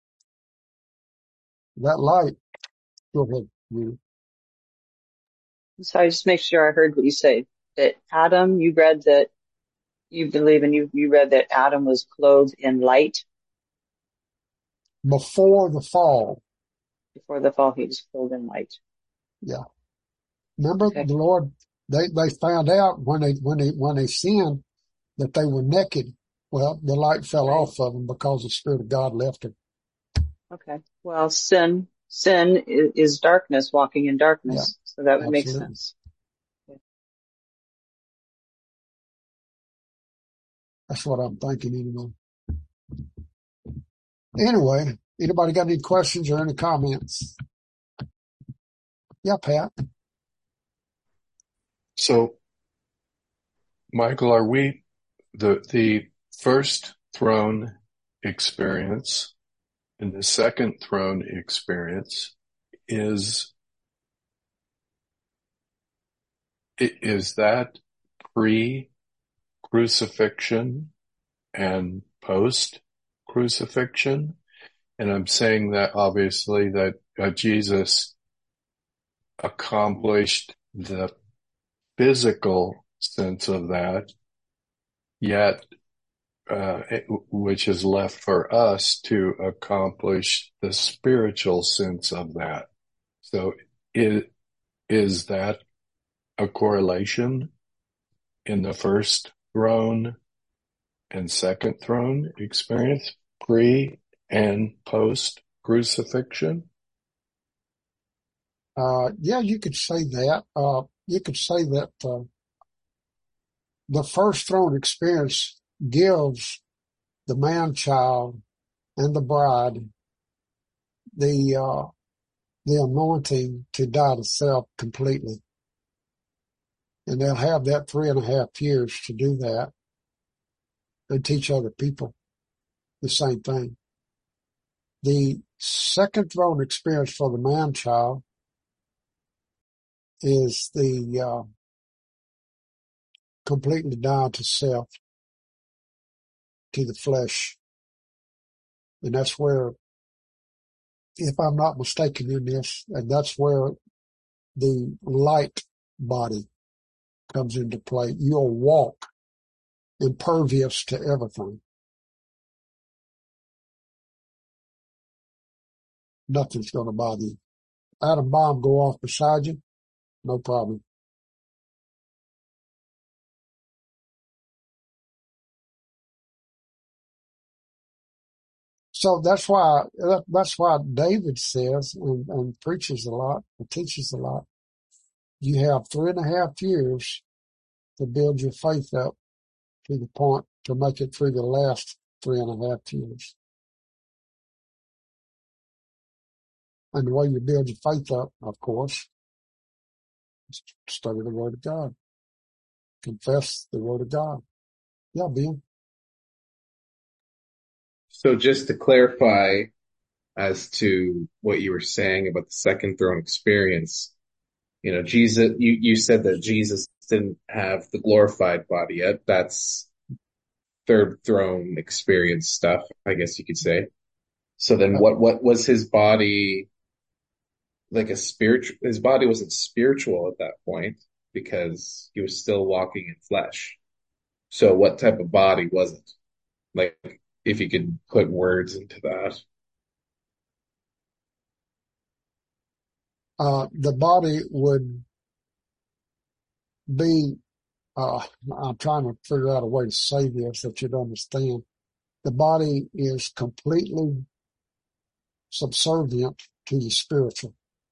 That light, go ahead. You. So I just make sure I heard what you say. That Adam, you read that, you believe and you, you read that Adam was clothed in light. Before the fall. Before the fall, he was clothed in light. Yeah. Remember Okay. the Lord, they, they found out when they, when they, when they sinned that they were naked. Well, the light fell Right. off of them because the Spirit of God left them. Okay. Well, sin, sin is, is darkness, walking in darkness. Yeah, So that would make absolutely. sense. Okay. That's what I'm thinking anyway. Anyway, anybody got any questions or any comments? Yeah, Pat. So, Michael, are we the the first throne experience and the second throne experience is is that pre-crucifixion and post-crucifixion? And I'm saying that obviously that uh, Jesus accomplished the physical sense of that, yet uh, it, which is left for us to accomplish the spiritual sense of that. So it, is that a correlation in the first throne and second throne experience, pre and post crucifixion? Uh, yeah, you could say that. Uh, you could say that, uh, the first throne experience gives the man-child and the bride the, uh, the anointing to die to self completely. And they'll have that three and a half years to do that and teach other people the same thing. The second throne experience for the man-child is the, uh, completely die to self, to the flesh. And that's where, if I'm not mistaken in this, and that's where the light body comes into play. You'll walk impervious to everything. Nothing's going to bother you. Atom bomb go off beside you, no problem. So that's why, that's why David says and, and preaches a lot, and teaches a lot. You have three and a half years to build your faith up to the point to make it through the last three and a half years. And the way you build your faith up, of course, is study the Word of God. Confess the Word of God. Yeah, Ben. So just to clarify as to what you were saying about the second throne experience, you know, Jesus, you, you said that Jesus didn't have the glorified body yet. That's third throne experience stuff, I guess you could say. So then Yeah. what, what was his body like a spiritual, his body wasn't spiritual at that point because he was still walking in flesh. So what type of body was it? Like, if you could put words into that. uh, the body would be, uh, I'm trying to figure out a way to say this that you'd understand. The body is completely subservient to the spiritual.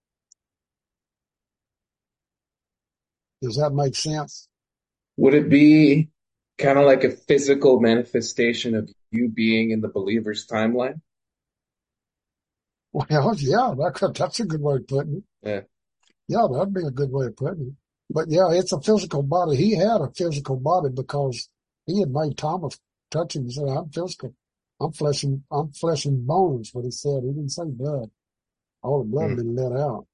Does that make sense? Would it be kind of like a physical manifestation of you being in the believer's timeline? Well, yeah, that could, that's a good way of putting it. Yeah. Yeah, that'd be a good way of putting it. But yeah, it's a physical body. He had a physical body because he had made Thomas touch him and say, I'm physical. I'm flesh and, I'm flesh and bones, what he said. He didn't say blood. All the blood Mm. had been let out.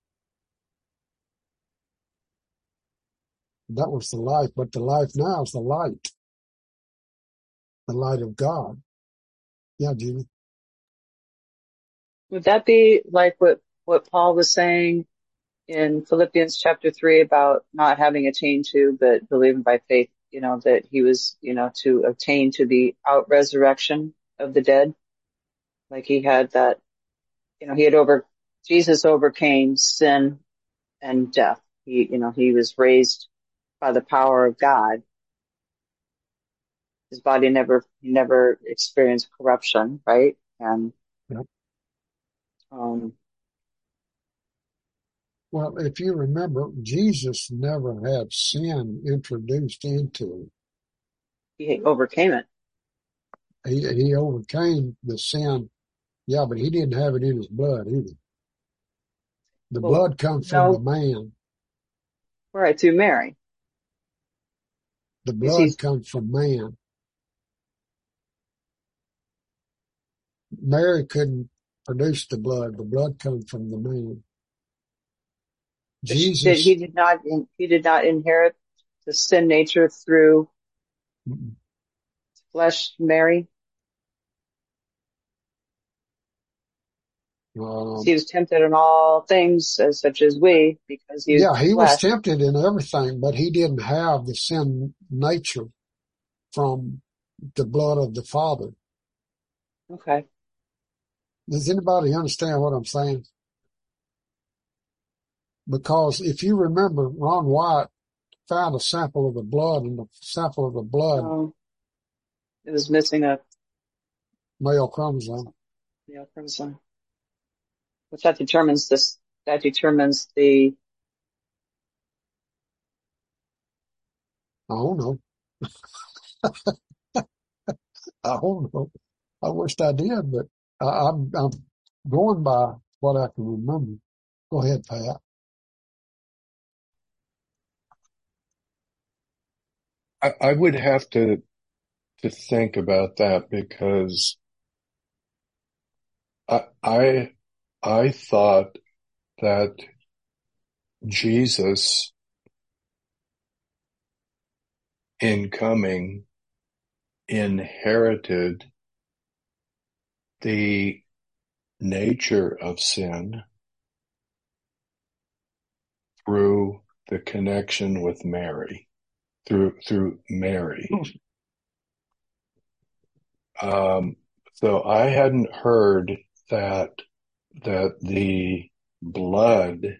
That was the life, but the life now is the light. The light of God. Yeah, Jimmy. Would that be like what, what Paul was saying in Philippians chapter three about not having attained to, but believing by faith, you know, that he was, you know, to attain to the out resurrection of the dead? Like he had that, you know, he had over, Jesus overcame sin and death. He, you know, he was raised by the power of God. His body never, never experienced corruption, right? And, Yep. um, Well, if you remember, Jesus never had sin introduced into him. he overcame it. He, he overcame the sin. Yeah, but he didn't have it in his blood either. The Well, blood comes from the no, man. right, through Mary. The Because blood he's, comes from man. Mary couldn't produce the blood. The blood comes from the man. did he Jesus, did not, he did not inherit the sin nature through mm, flesh, Mary. um, He was tempted in all things, as such as we, because he was yeah, he was flesh. tempted in everything, but he didn't have the sin nature from the blood of the Father. Okay. Does anybody understand what I'm saying? Because if you remember, Ron White found a sample of the blood, and the sample of the blood, Um, it was missing a male chromosome. male chromosome, which that determines this. That determines the. I don't know. I don't know. I wished I did, but I, I'm, I'm going by what I can remember. Go ahead, Pat. I, I would have to to think about that because I I I thought that Jesus in coming inherited the nature of sin through the connection with Mary, through through Mary. Um, so I hadn't heard that that the blood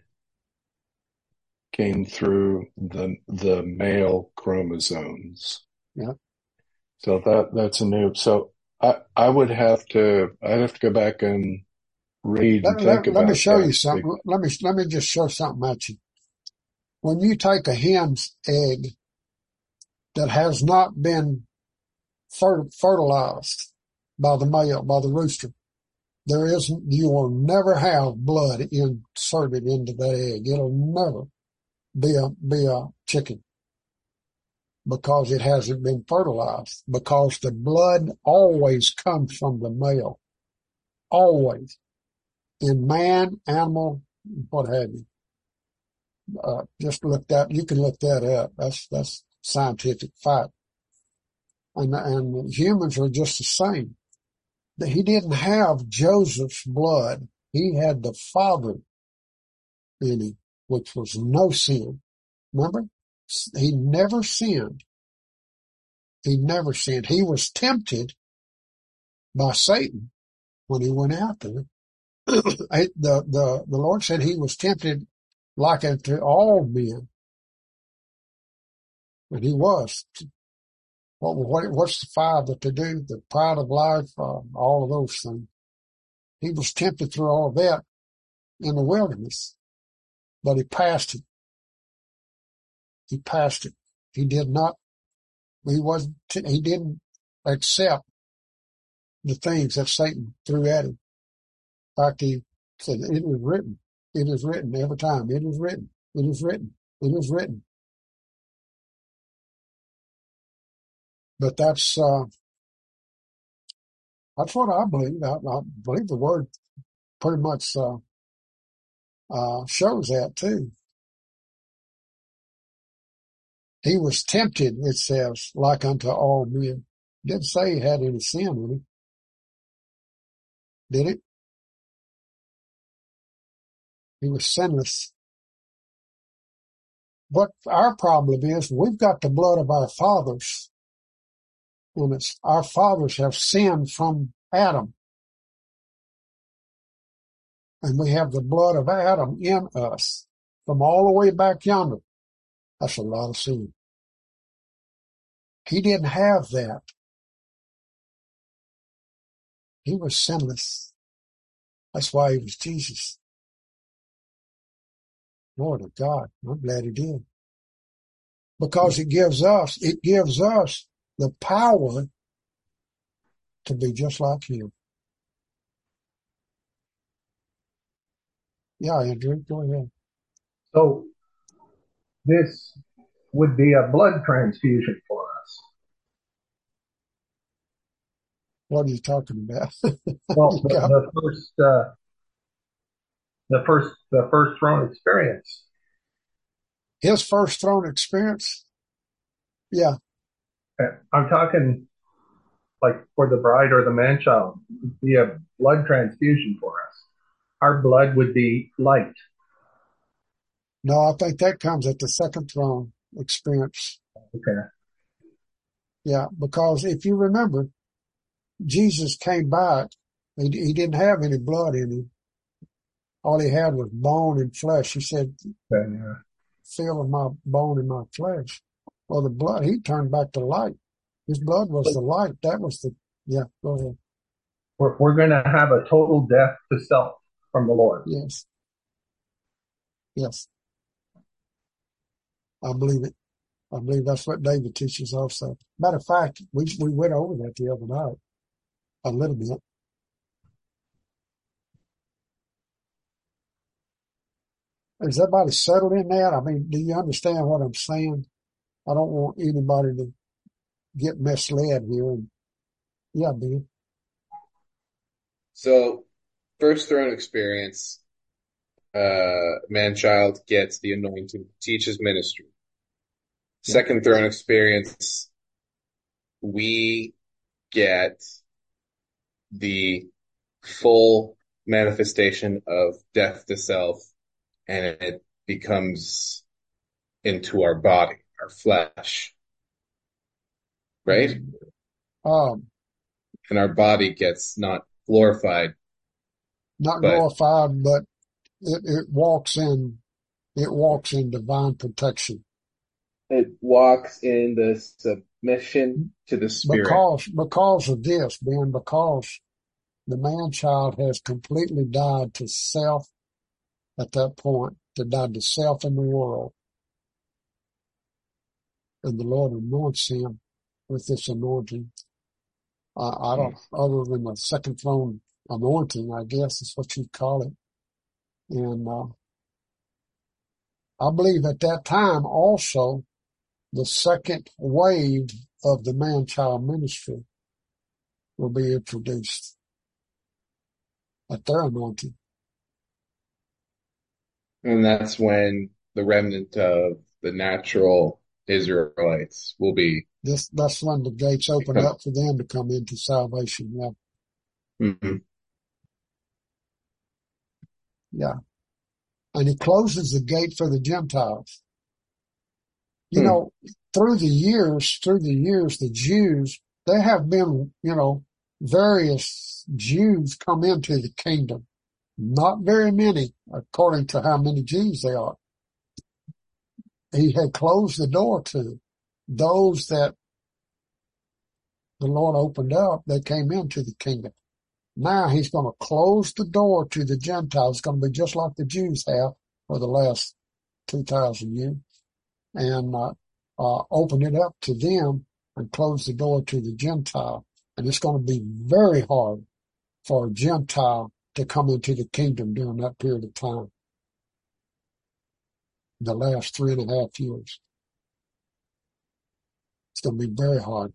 came through the the male chromosomes. Yeah. So that that's a new. So I I would have to I'd have to go back and read Let, and think let, let me about show that. you something. Let me, let me just show something at you. When you take a hen's egg that has not been fer- fertilized by the male, by the rooster, there isn't, you will never have blood inserted into that egg. It'll never be a, be a chicken because it hasn't been fertilized, because the blood always comes from the male. Always. In man, animal, what have you. Uh, just look that, you can look that up. That's, that's scientific fact. And, and humans are just the same. He didn't have Joseph's blood. He had the Father in him, which was no sin. Remember? He never sinned. He never sinned. He was tempted by Satan when he went out there. the, the, the Lord said he was tempted like unto all men. And he was. What, what, what's the five that they do? The pride of life, uh, all of those things. He was tempted through all of that in the wilderness, but he passed it. He passed it. He did not, he wasn't, he didn't accept the things that Satan threw at him. In fact, he said, it is written. It is written every time. It is written. It is written. It is written. But that's, uh, that's what I believe. I, I believe the word pretty much, uh, uh, shows that too. He was tempted, it says, like unto all men. It didn't say he had any sin in him. Did it? He was sinless. What our problem is, we've got the blood of our fathers. And it's, our fathers have sinned from Adam. And we have the blood of Adam in us from all the way back yonder. That's a lot of sin. He didn't have that. He was sinless. That's why he was Jesus. Lord of God, I'm glad he did. Because it gives us, it gives us the power to be just like him. Yeah, Andrew, go ahead. So this would be a blood transfusion for us. What are you talking about? Well, the, the first, uh, the first, the first throne experience. His first throne experience? Yeah. I'm talking like for the bride or the man-child, be a blood transfusion for us. Our blood would be light. No, I think that comes at the second throne experience. Okay. Yeah, because if you remember, Jesus came back. He, he didn't have any blood in him. All he had was bone and flesh. He said, okay, yeah. Feel of my bone and my flesh. Well, the blood, he turned back to light. His blood was the light. That was the, yeah, go ahead. We're, we're going to have a total death to self from the Lord. Yes. Yes. I believe it. I believe that's what David teaches also. Matter of fact, we we went over that the other night a little bit. Is everybody settled in that? I mean, do you understand what I'm saying? I don't want anybody to get misled here. And, yeah, dude. So, first throne experience, uh, man-child gets the anointing, teaches ministry. Yeah. Second throne experience, we get the full manifestation of death to self, and it becomes into our body, our flesh, right? Um, and our body gets not glorified. Not but, glorified, but it, it walks in, it walks in divine protection. It walks in the submission to the Spirit. Because, because of this, Ben, because the man-child has completely died to self at that point, to die to self in the world. And the Lord anoints him with this anointing. Uh, I don't, other than the second throne anointing, I guess is what you'd call it. And, uh, I believe at that time also, the second wave of the man-child ministry will be introduced at their anointing. And that's when the remnant of the natural Israelites will be. This, that's when the gates open up for them to come into salvation. Yeah. Mm-hmm. Yeah. And he closes the gate for the Gentiles. You hmm. know, through the years, through the years, the Jews, there have been, you know, various Jews come into the kingdom. Not very many, according to how many Jews there are. he had closed the door to those that the Lord opened up. They came into the kingdom. Now he's going to close the door to the Gentiles. It's going to be just like the Jews have for the last two thousand years, and uh, uh, open it up to them and close the door to the Gentile. And it's going to be very hard for a Gentile to come into the kingdom during that period of time, the last three and a half years. It's going to be very hard.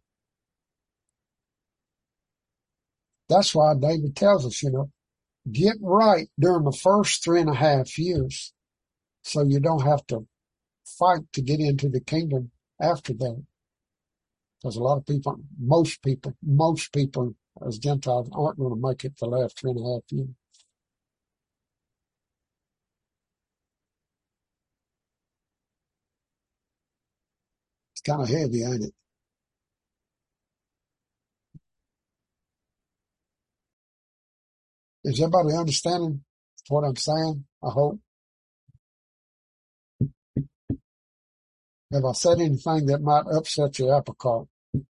That's why David tells us, you know, get right during the first three and a half years so you don't have to fight to get into the kingdom after that. Because a lot of people, most people, most people as Gentiles aren't going to make it the last three and a half years. It's kind of heavy, ain't it? Is everybody understanding what I'm saying? I hope. Have I said anything that might upset your apple cart?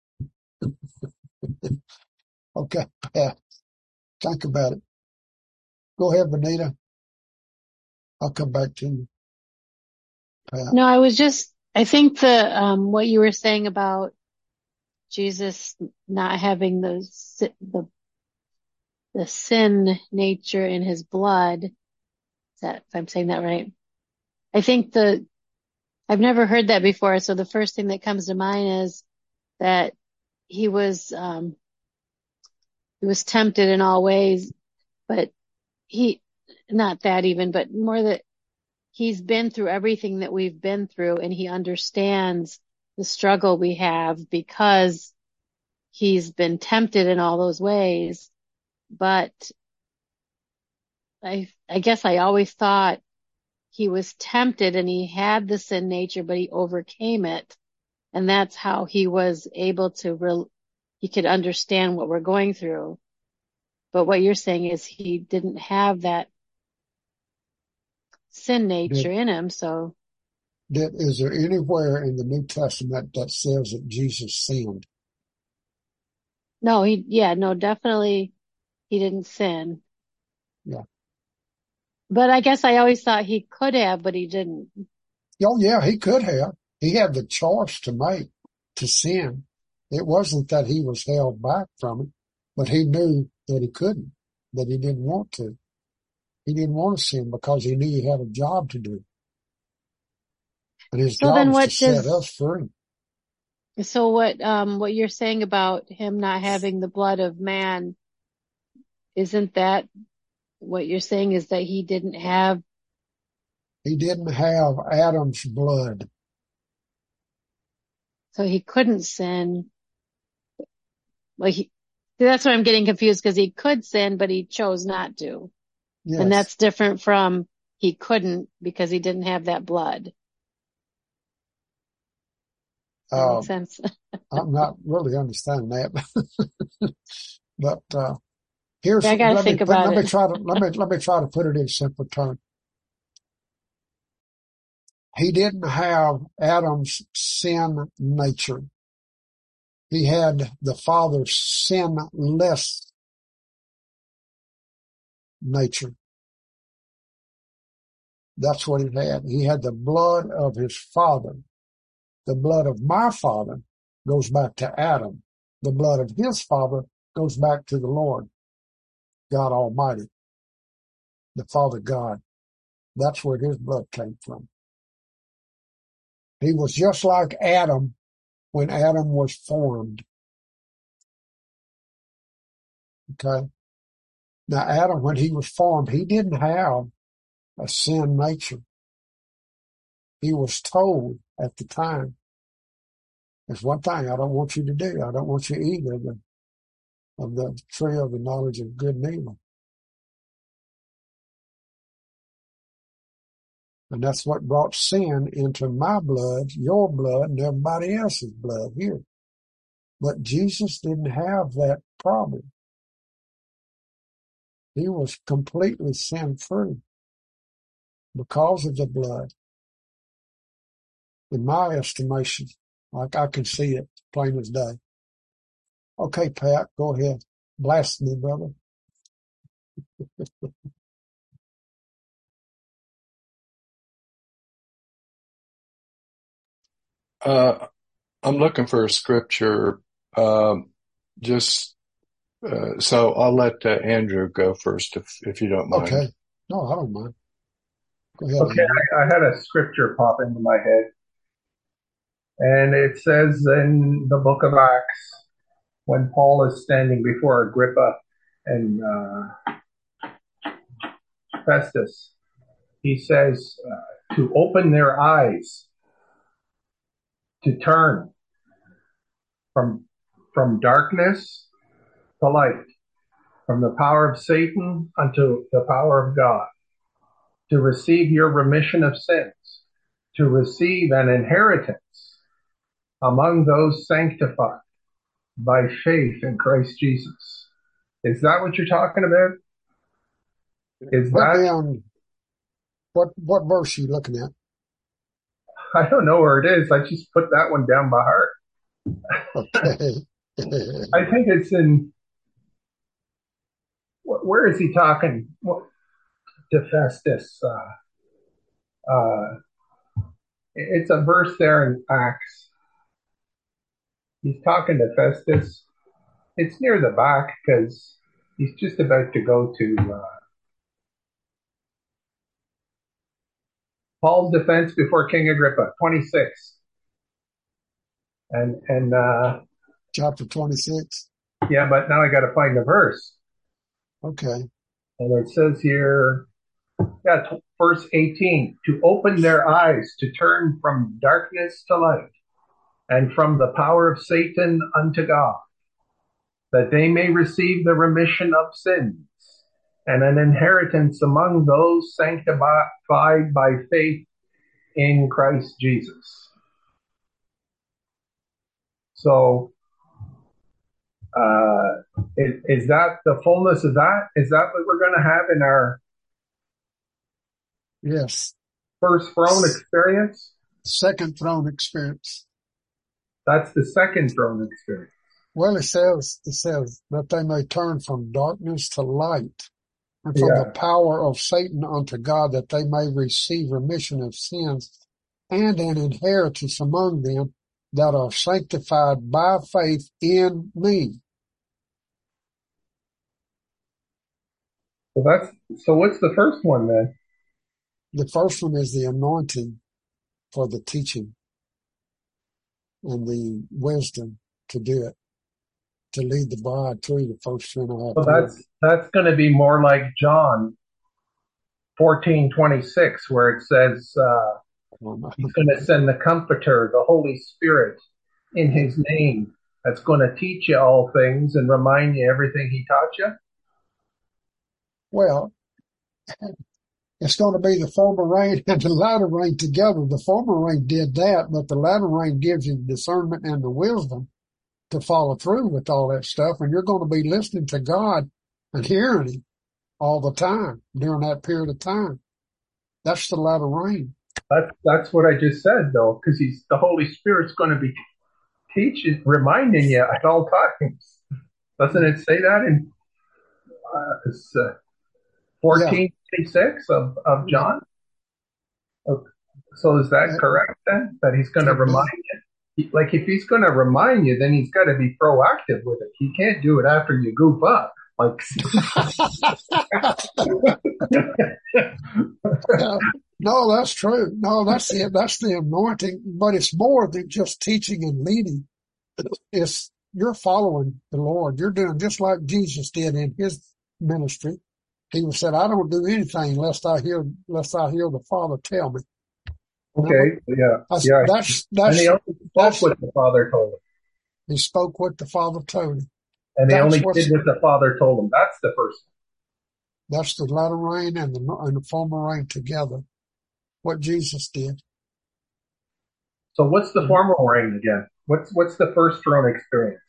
Okay, Pat, think about it. Go ahead, Benita. I'll come back to you, Pat. No, I was just, I think the, um, what you were saying about Jesus not having the, si- the, the sin nature in his blood, is that, if I'm saying that right? I think the, I've never heard that before. So the first thing that comes to mind is that he was, um, he was tempted in all ways, but he, not that even, but more that he's been through everything that we've been through, and he understands the struggle we have because he's been tempted in all those ways. But I, I guess I always thought he was tempted and he had the sin nature, but he overcame it. And that's how he was able to, re- he could understand what we're going through. But what you're saying is he didn't have that sin nature Did, in him. So did, is there anywhere in the New Testament that says that Jesus sinned? no, he, yeah, no, definitely he didn't sin. Yeah. But I guess I always thought he could have, but he didn't. Oh, yeah, he could have. He had the choice to make, to sin. It wasn't that he was held back from it, but he knew that he couldn't, that he didn't want to. He didn't want to sin because he knew he had a job to do. And his So job then was to what set does, us free. so what, um, what you're saying about him not having the blood of man, isn't that what you're saying is that he didn't have, He didn't have Adam's blood. so he couldn't sin. Well, he, that's what I'm getting confused because he could sin, but he chose not to. Yes. And that's different from he couldn't because he didn't have that blood. Does that Um, make sense? I'm not really understanding that, but, uh, here's, Yeah, I got to let me think put, about let me it. try to, let me, let me try to put it in simple terms. He didn't have Adam's sin nature. He had the Father's sinless nature. That's what he had. He had the blood of his father. The blood of my father goes back to Adam. The blood of his father goes back to the Lord, God Almighty, the Father God. That's where his blood came from. He was just like Adam when Adam was formed. Okay. Now, Adam, when he was formed, he didn't have a sin nature. He was told at the time, there's one thing I don't want you to do. I don't want you to eat of the, of the tree of the knowledge of good and evil. And that's what brought sin into my blood, your blood, and everybody else's blood here. But Jesus didn't have that problem. He was completely sin-free because of the blood. in my estimation. Like I can see it plain as day. Okay, Pat, go ahead. Blast me, brother. Uh, I'm looking for a scripture. Um, just uh, so I'll let uh, Andrew go first, if if you don't mind. Okay. No, I don't mind. Go ahead, Okay, Andrew. I, I had a scripture pop into my head, and it says in the book of Acts, when Paul is standing before Agrippa and uh, Festus, he says uh, to open their eyes, to turn from from darkness to light, from the power of Satan unto the power of God, to receive your remission of sins, to receive an inheritance among those sanctified by faith in Christ Jesus. Is that what you're talking about? Is Put that, down, what, what verse are you looking at? I don't know where it is. I just put that one down by heart. Okay. I think it's in, where is he talking to Festus? Uh, uh, it's a verse there in Acts. He's talking to Festus. It's near the back because he's just about to go to uh, Paul's defense before King Agrippa, twenty-six. And, and, uh, Chapter twenty-six. yeah, but now I got to find the verse. Okay. And it says here, yeah, t- verse eighteen, to open their eyes, to turn from darkness to light, and from the power of Satan unto God, that they may receive the remission of sins and an inheritance among those sanctified by faith in Christ Jesus. So, uh, is, is that the fullness of that? Is that what we're going to have in our Yes. first throne experience? Second throne experience. That's the second throne experience. Well, it says, it says that they may turn from darkness to light, and from Yeah. the power of Satan unto God, that they may receive remission of sins and an inheritance among them that are sanctified by faith in me. So that's, so what's the first one then? The first one is the anointing for the teaching and the wisdom to do it, to lead the bride through the first three and a half So that's, years. that's going to be more like John fourteen twenty-six, where it says, uh, he's going to send the Comforter, the Holy Spirit, in his name. That's going to teach you all things and remind you everything he taught you. Well, it's going to be the former rain and the latter rain together. The former rain did that, but the latter rain gives you the discernment and the wisdom to follow through with all that stuff. And you're going to be listening to God and hearing him all the time during that period of time. That's the latter rain. That's, that's what I just said, though, because he's, the Holy Spirit's going to be teaching, reminding you at all times. Doesn't it say that in uh, it's, uh, fourteen twenty-six of, of John? Okay. So is that correct then? That he's going to remind you? He, like if he's going to remind you, then he's got to be proactive with it. He can't do it after you goof up. Like, no, that's true. No, that's it. That's the anointing, but it's more than just teaching and leading. It's you're following the Lord. You're doing just like Jesus did in his ministry. He said, "I don't do anything lest I hear, lest I hear the Father tell me." Okay, yeah, that's, yeah. That's that's. And he only spoke what the Father told him. He spoke what the Father told him. And he that's only did what the Father told him. That's the first one. That's the latter rain and the and the former rain together. What Jesus did. So what's the former rain again? What's what's the first throne experience?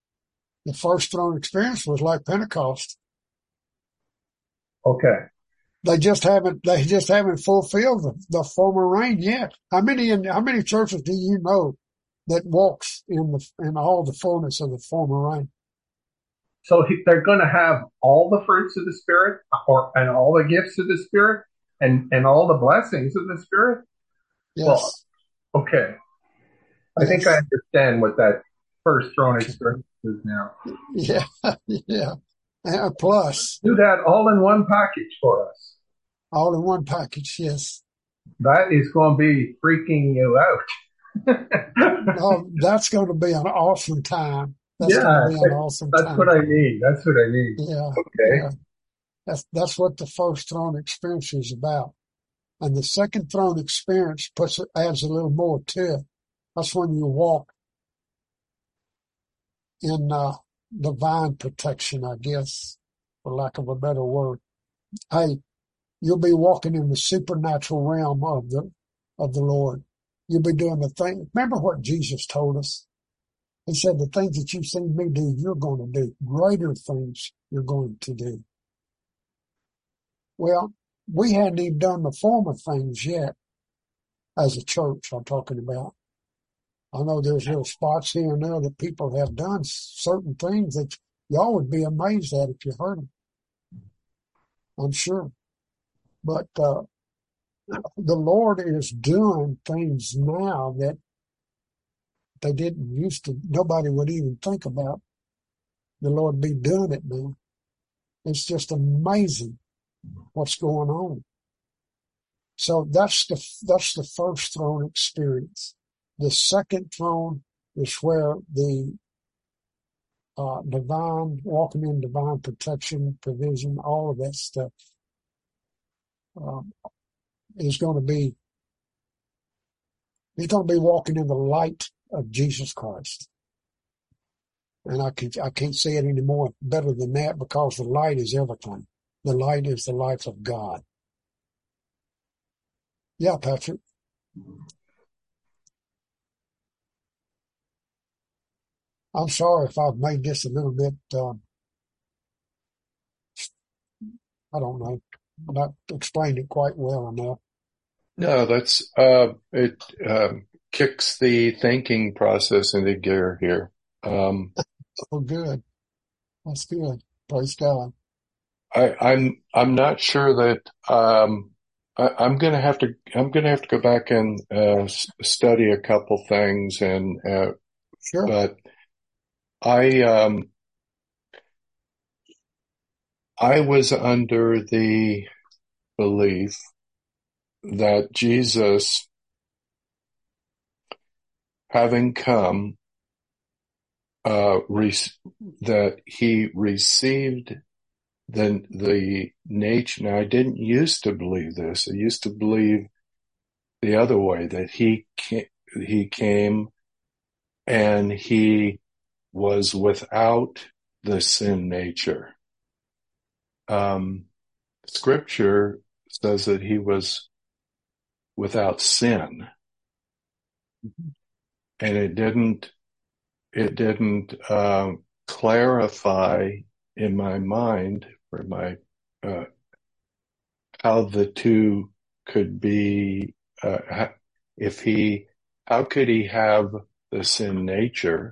The first throne experience was like Pentecost. Okay. They just haven't, they just haven't fulfilled the, the former reign yet. How many, in, how many churches do you know that walks in the, in all the fullness of the former reign? So he, they're going to have all the fruits of the Spirit, or and all the gifts of the Spirit, and, and all the blessings of the Spirit? Yes. Well, okay. I yes. think I understand what that first throne experience is now. Yeah, yeah. Uh, plus. Do that all in one package for us. All in one package, yes. That is going to be freaking you out. Oh, that's going to be an awesome time. That's yeah, going to be an awesome that's time. what I mean. That's what I mean. Yeah. Okay. Yeah. That's, that's what the first throne experience is about. And the second throne experience puts it, adds a little more to it. That's when you walk in, uh, divine protection, I guess, for lack of a better word. Hey, you'll be walking in the supernatural realm of the, of the Lord. You'll be doing the thing. Remember what Jesus told us? He said, the things that you've seen me do, you're going to do. Greater things you're going to do. Well, we hadn't even done the former things yet as a church, I'm talking about. I know there's little spots here and there that people have done certain things that y'all would be amazed at if you heard them. I'm sure. But, uh, the Lord is doing things now that they didn't used to, nobody would even think about. The Lord be doing it now. It's just amazing what's going on. So that's the, that's the first throne experience. The second throne is where the, uh, divine, walking in divine protection, provision, all of that stuff, um, is going to be, he's going to be walking in the light of Jesus Christ. And I can, I can't say it any more better than that, because the light is everything. The light is the life of God. Yeah, Patrick. I'm sorry if I've made this a little bit, um, I don't know, not explained it quite well enough. No, that's, uh, it, um, kicks the thinking process into gear here. Um, Oh, good. That's good. Praise God. I, I'm, I'm not sure that, um, I, I'm going to have to, I'm going to have to go back and, uh, s- study a couple things and, uh, Sure. but I, um, I was under the belief that Jesus, having come, uh, re- that he received the, the nature. Now, I didn't used to believe this. I used to believe the other way, that he came, he came and he was without the sin nature. Um, scripture says that he was without sin, and it didn't, it didn't, uh, clarify in my mind, or my, uh, how the two could be, uh, if he, how could he have the sin nature,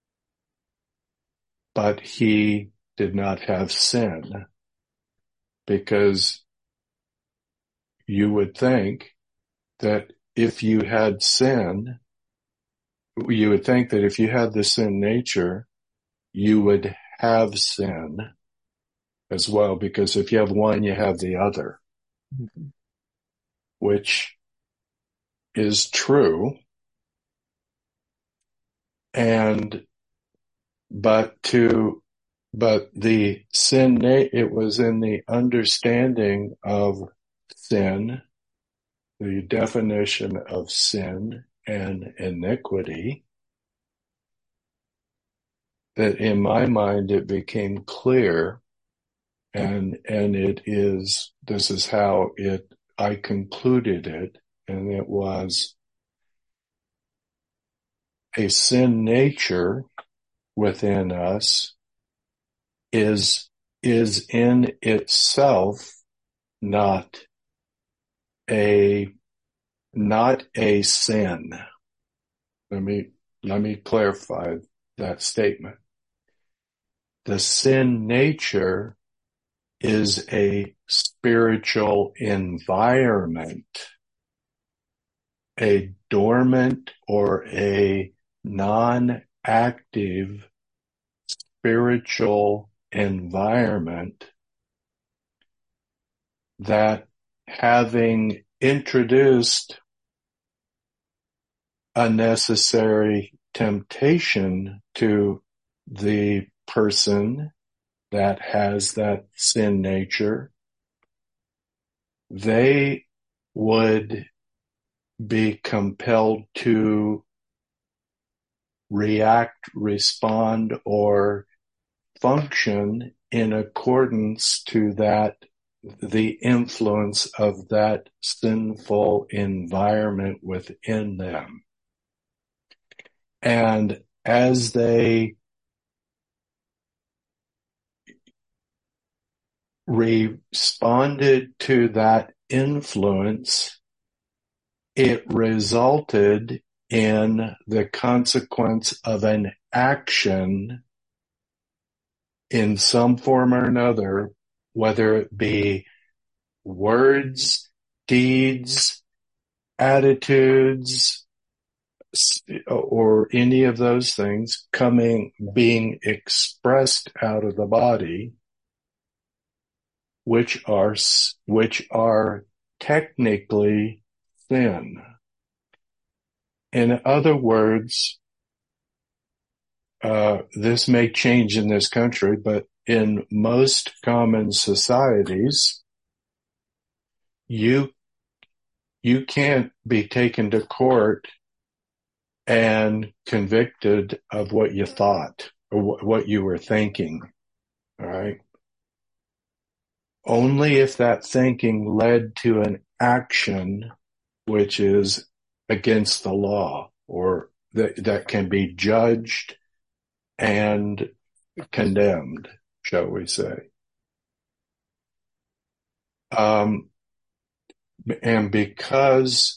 but he did not have sin? Because you would think that if you had sin, you would think that if you had the sin nature, you would have sin as well, because if you have one, you have the other, Mm-hmm. which is true. And, but to, but the sin, it was in the understanding of sin, the definition of sin and iniquity, that in my mind it became clear, and and it is, this is how it, I concluded it, and it was a sin nature within us is is in itself not a, not a sin. Let me, let me clarify that statement. The sin nature is a spiritual environment, a dormant or a non-active spiritual environment that, having introduced a necessary temptation to the person that has that sin nature, they would be compelled to react, respond, or function in accordance to that, the influence of that sinful environment within them. And as they responded to that influence, it resulted in the consequence of an action in some form or another, whether it be words, deeds, attitudes, or any of those things coming, being expressed out of the body, which are, which are technically sin. In other words, uh, this may change in this country, but in most common societies, you, you can't be taken to court and convicted of what you thought or wh- what you were thinking. All right. Only if that thinking led to an action which is against the law, or that, that can be judged and condemned, shall we say. Um, and because,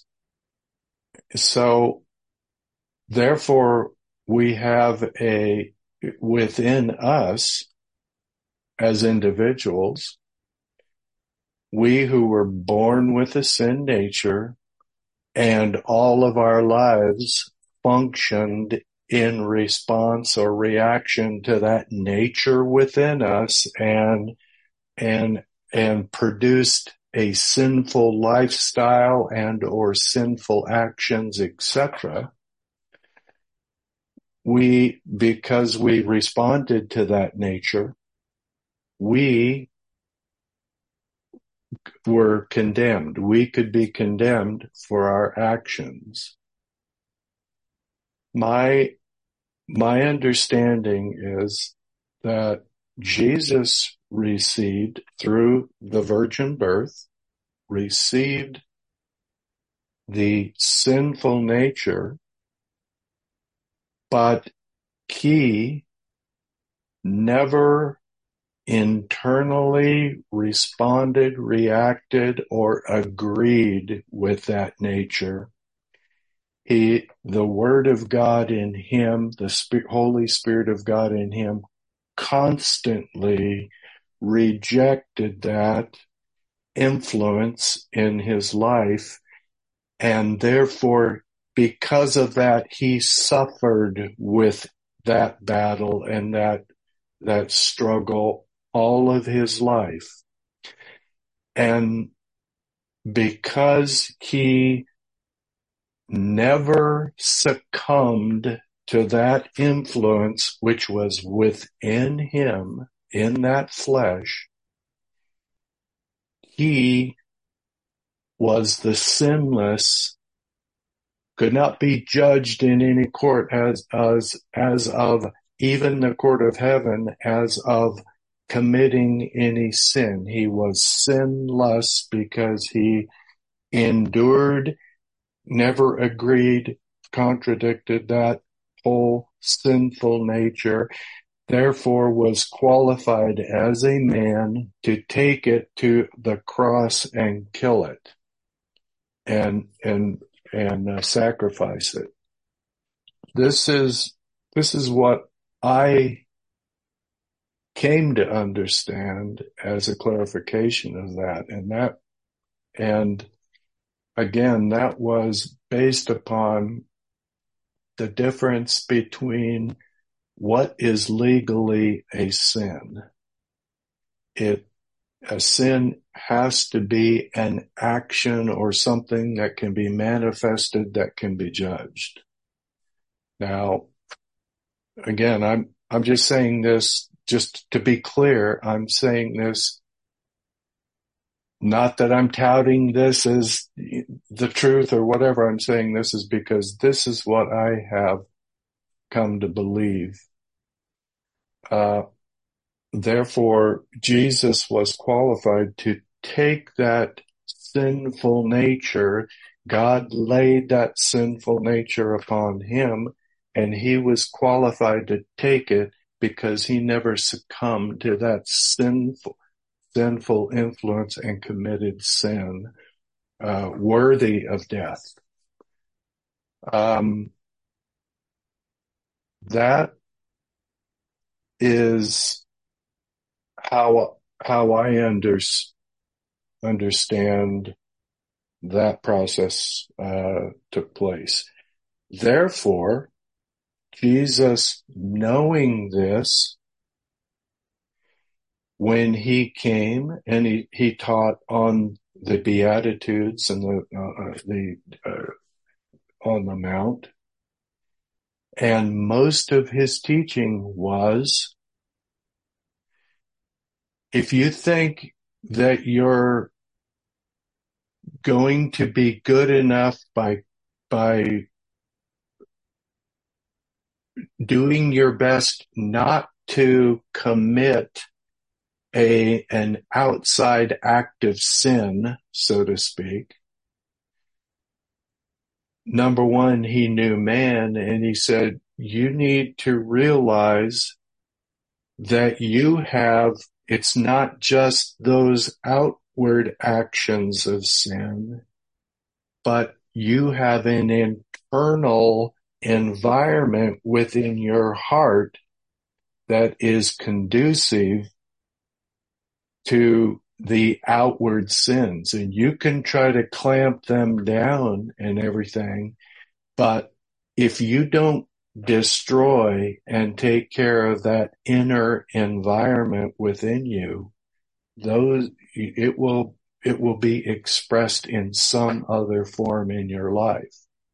so therefore we have a, within us as individuals, we who were born with a sin nature and all of our lives functioned in response or reaction to that nature within us, and, and, and produced a sinful lifestyle and or sinful actions, et cetera. We, because we responded to that nature, we were condemned. We could be condemned for our actions. My, my understanding is that Jesus received, through the virgin birth, received the sinful nature, but he never internally responded, reacted, or agreed with that nature. He, the Word of God in him, the Spirit, Holy Spirit of God in him, constantly rejected that influence in his life, and therefore, because of that, he suffered with that battle and that that struggle all of his life. And because he never succumbed to that influence which was within him, in that flesh, he was the sinless, could not be judged in any court as, as, as of, even the court of heaven, as of committing any sin. He was sinless because he endured, never agreed, contradicted that whole sinful nature, therefore was qualified as a man to take it to the cross and kill it and and and uh, sacrifice it. This is this is what I came to understand as a clarification of that, and that and again that was based upon the difference between what is legally a sin. It a sin has to be an action or something that can be manifested, that can be judged. Now, again, I'm I'm just saying this just to be clear. I'm saying this not that I'm touting this as the truth or whatever. I'm saying this is because this is what I have come to believe. Uh, therefore, Jesus was qualified to take that sinful nature. God laid that sinful nature upon him, and he was qualified to take it because he never succumbed to that sinful, sinful influence and committed sin, uh, worthy of death. Um, that is how how I under, understand that process uh, took place. Therefore, Jesus, knowing this, when he came and he, he taught on the Beatitudes and the uh, the uh, on the Mount, and most of his teaching was, if you think that you're going to be good enough by by doing your best not to commit a an outside act of sin, so to speak. Number one, he knew man, and he said, you need to realize that you have, it's not just those outward actions of sin, but you have an internal environment within your heart that is conducive to the outward sins. And you can try to clamp them down and everything, but if you don't destroy and take care of that inner environment within you, those, it will, it will be expressed in some other form in your life.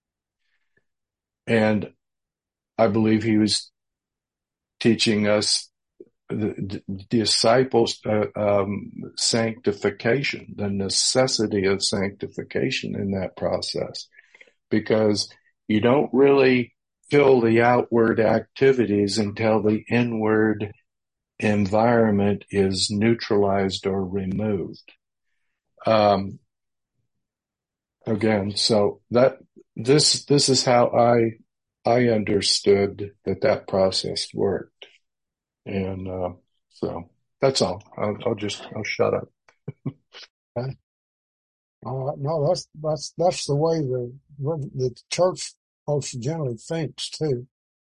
And I believe he was teaching us the, the disciples uh, um, sanctification, the necessity of sanctification in that process, because you don't really fill the outward activities until the inward environment is neutralized or removed. Um, again, so that this this is how I I understood that that process worked. And uh, so that's all. I'll, I'll just I'll shut up. Okay. All right. No, that's that's that's the way the the church most generally thinks too.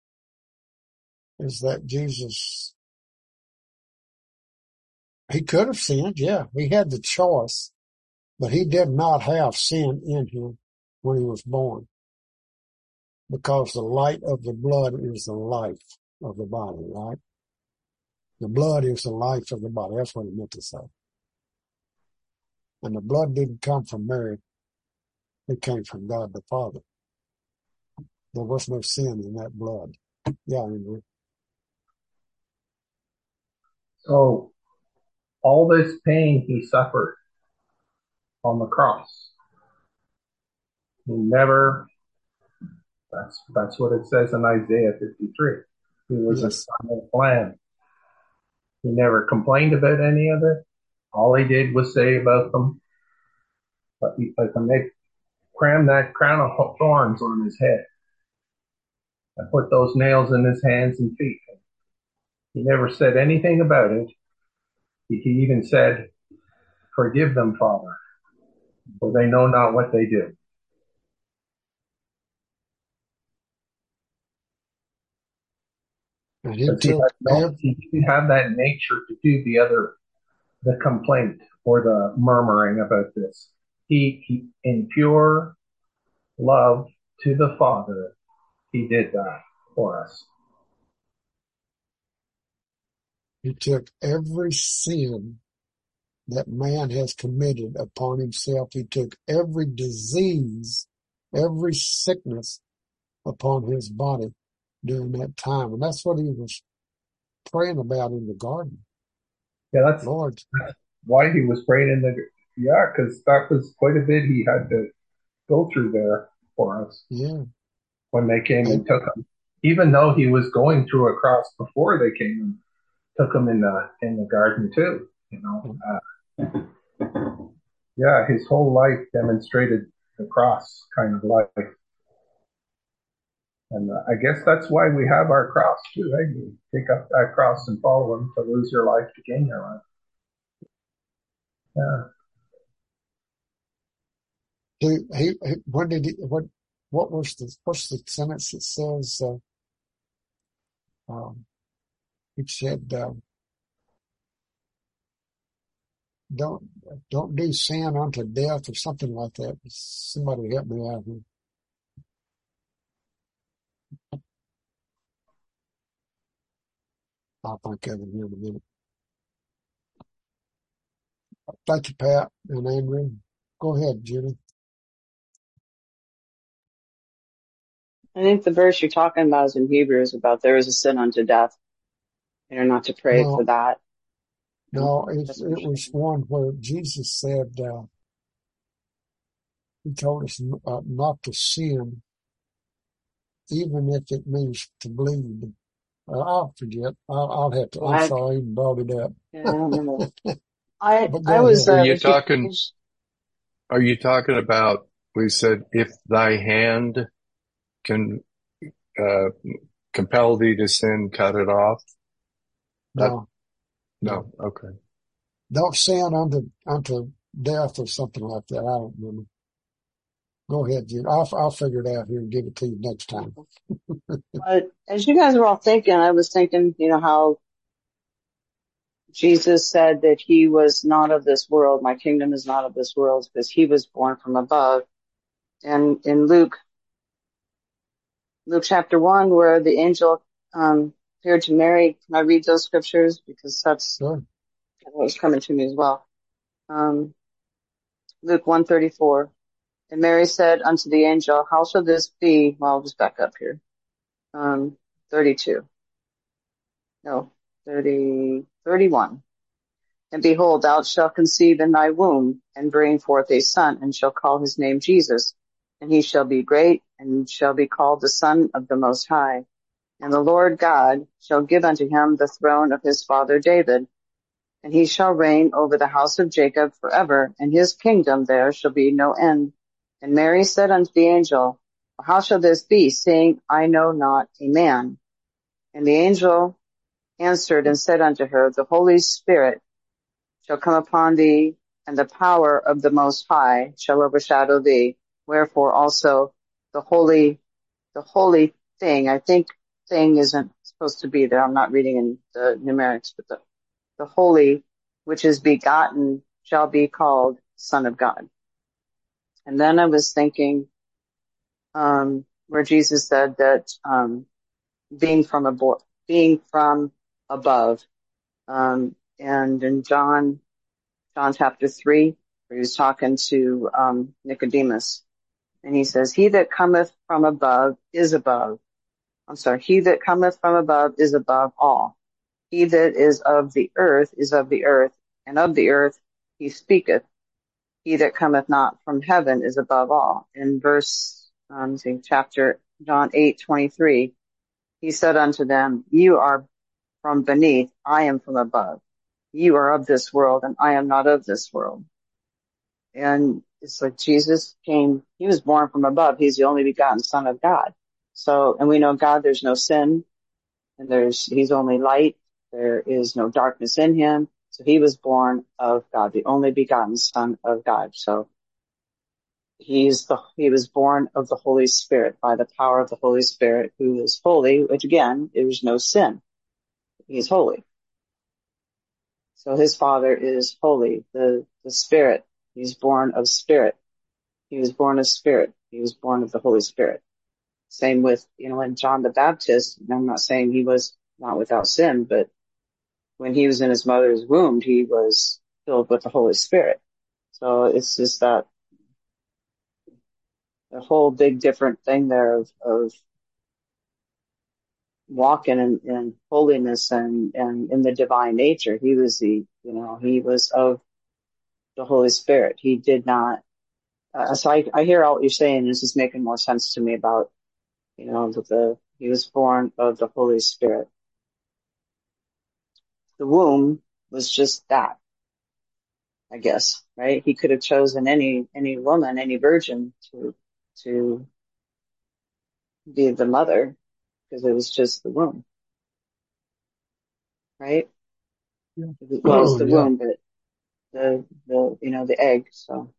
Is that Jesus? He could have sinned, yeah. He had the choice, but he did not have sin in him when he was born, because the light of the blood is the life of the body, right? The blood is the life of the body. That's what he meant to say. And the blood didn't come from Mary. It came from God the Father. There was no sin in that blood. Yeah, Andrew. So all this pain he suffered on the cross, he never, that's, that's what it says in Isaiah fifty-three. He was yes. a silent lamb. He never complained about any of it. All he did was say about them, but he, like when they crammed that crown of thorns on his head and put those nails in his hands and feet, He never said anything about it. He even said, "Forgive them, Father, for they know not what they do." And he Because he took had no, every, he didn't have that nature to do the other, the complaint or the murmuring about this. He, he in pure love to the Father, he did that for us. he took every sin that man has committed upon himself. He took every disease, every sickness upon his body during that time. And that's what he was praying about in the garden. Yeah, that's, Lord, that's why he was praying in the, yeah, because that was quite a bit he had to go through there for us. yeah. When they came I, and took him, even though he was going through a cross before they came and took him in the in the garden too. You know, uh, yeah, his whole life demonstrated the cross kind of life, and uh, I guess that's why we have our cross too. Right? You take up that cross and follow him to lose your life to gain your life. Yeah. he, he, he, when did he, what, what was the, what's the sentence that says, uh, um, he said, uh, don't, don't do sin unto death or something like that. Somebody help me out here. I'll think of it here in a minute. Thank you, Pat and Andrew. Go ahead, Judy. I think the verse you're talking about is in Hebrews about there is a sin unto death, and you're not to pray for No, that. No, no, it, that's what it you're was saying. one where Jesus said, uh, he told us uh, not to sin, even if it means to bleed. Uh, I'll forget. I'll, I'll have to. I'm Like, sorry I even brought it up. yeah, I don't know. I But I go was ahead. Are uh, you if you talking, are you talking about, we said, if thy hand can, uh, compel thee to sin, cut it off? That, No, no, no. okay. Don't sin unto, unto death or something like that. I don't remember. Go ahead, Jude. I'll, I'll figure it out here and give it to you next time. But as you guys were all thinking, I was thinking, you know, how Jesus said that he was not of this world. My kingdom is not of this world because he was born from above. And in Luke, Luke chapter one, where the angel um, appeared to Mary, can I read those scriptures? Because that's Sure. what was coming to me as well. Um, Luke one thirty-four. And Mary said unto the angel, how shall this be? Well, I'll just back up here. Um, thirty-two. No, thirty, thirty-one. And behold, thou shalt conceive in thy womb, and bring forth a son, and shall call his name Jesus. And he shall be great, and shall be called the Son of the Most High. And the Lord God shall give unto him the throne of his father David. And he shall reign over the house of Jacob forever, and his kingdom there shall be no end. And Mary said unto the angel, how shall this be, seeing I know not a man? And the angel answered and said unto her, the Holy Spirit shall come upon thee, and the power of the Most High shall overshadow thee. Wherefore also the holy, the holy thing, I think thing isn't supposed to be there. I'm not reading in the numerics, but the, the holy, which is begotten, shall be called Son of God. And then I was thinking, um, where Jesus said that, um, being from above, being from above, um, and in John, John chapter three, where he was talking to um, Nicodemus, and he says, he that cometh from above is above. I'm sorry, he that cometh from above is above all. He that is of the earth is of the earth, and of the earth he speaketh. He that cometh not from heaven is above all. In verse, um, see, chapter John eight twenty-three, he said unto them, you are from beneath, I am from above. You are of this world, and I am not of this world. And it's like Jesus came, he was born from above. He's the only begotten Son of God. So, and we know God, there's no sin, and there's, he's only light. There is no darkness in him. So he was born of God, the only begotten Son of God. So he's the, he was born of the Holy Spirit by the power of the Holy Spirit, who is holy, which again, there's no sin. He's holy. So his father is holy, the, the Spirit. He's born of Spirit. He was born of Spirit. He was born of the Holy Spirit. Same with, you know, when John the Baptist, and I'm not saying he was not without sin, but when he was in his mother's womb, he was filled with the Holy Spirit. So it's just that a whole big different thing there of, of walking in, in holiness and, and in the divine nature. He was the, you know, he was of the Holy Spirit. He did not, uh, so I, I hear all what you're saying. This is making more sense to me about, you know, the, the he was born of the Holy Spirit. The womb was just that, I guess, right? He could have chosen any, any woman, any virgin to, to be the mother, because it was just the womb, right? Yeah. Well, it's Oh, the yeah. womb, but the, the, you know, the egg. So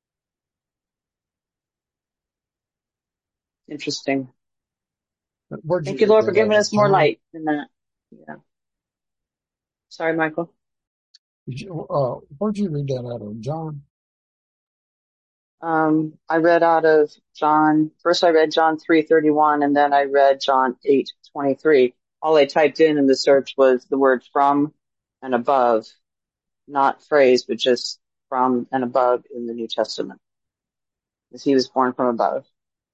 interesting. Where'd you Thank you, read Lord, that for out giving of? us more John? light than that. Yeah. Sorry, Michael. Did you, uh, where'd you read that out of? John? Um, I read out of John, first I read John three thirty-one, and then I read John eight twenty-three. All I typed in in the search was the word from and above, not phrase, but just from and above in the New Testament. Because he was born from above.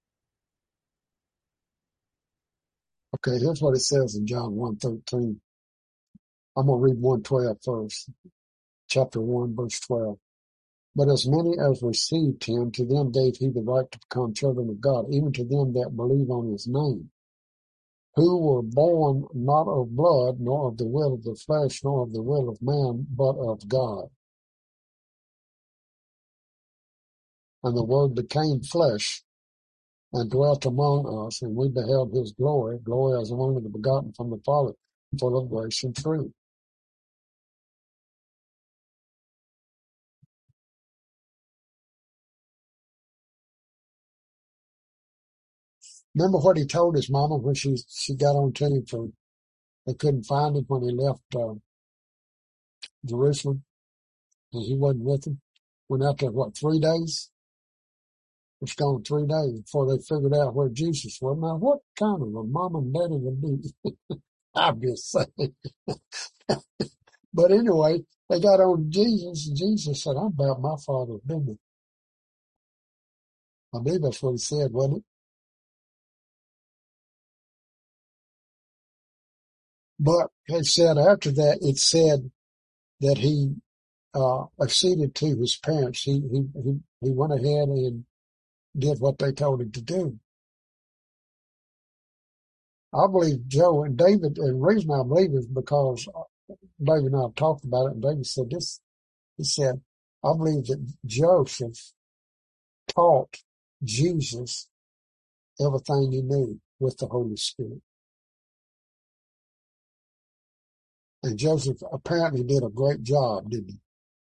Okay, here's what it says in John one thirteen. I'm going to read one twelve first. Chapter one, verse twelve. But as many as received him, to them gave he the right to become children of God, even to them that believe on his name, who were born not of blood, nor of the will of the flesh, nor of the will of man, but of God. And the Word became flesh and dwelt among us, and we beheld his glory, glory as of only the begotten from the Father, full of grace and truth. Remember what he told his mama when she she got on to him for they couldn't find him when he left uh, Jerusalem, and he wasn't with them. Went out there, what, three days? It's gone three days before they figured out where Jesus was. Now, what kind of a mom and daddy would do? I'm just saying. But anyway, they got on Jesus, and Jesus said, I'm about my Father's business. I believe that's what he said, wasn't it? But it said after that, it said that he uh, acceded to his parents. He, he, he, he went ahead and did what they told him to do. I believe Joe and David, and the reason I believe is because David and I have talked about it, and David said this, he said, I believe that Joseph taught Jesus everything he knew with the Holy Spirit. And Joseph apparently did a great job, didn't he?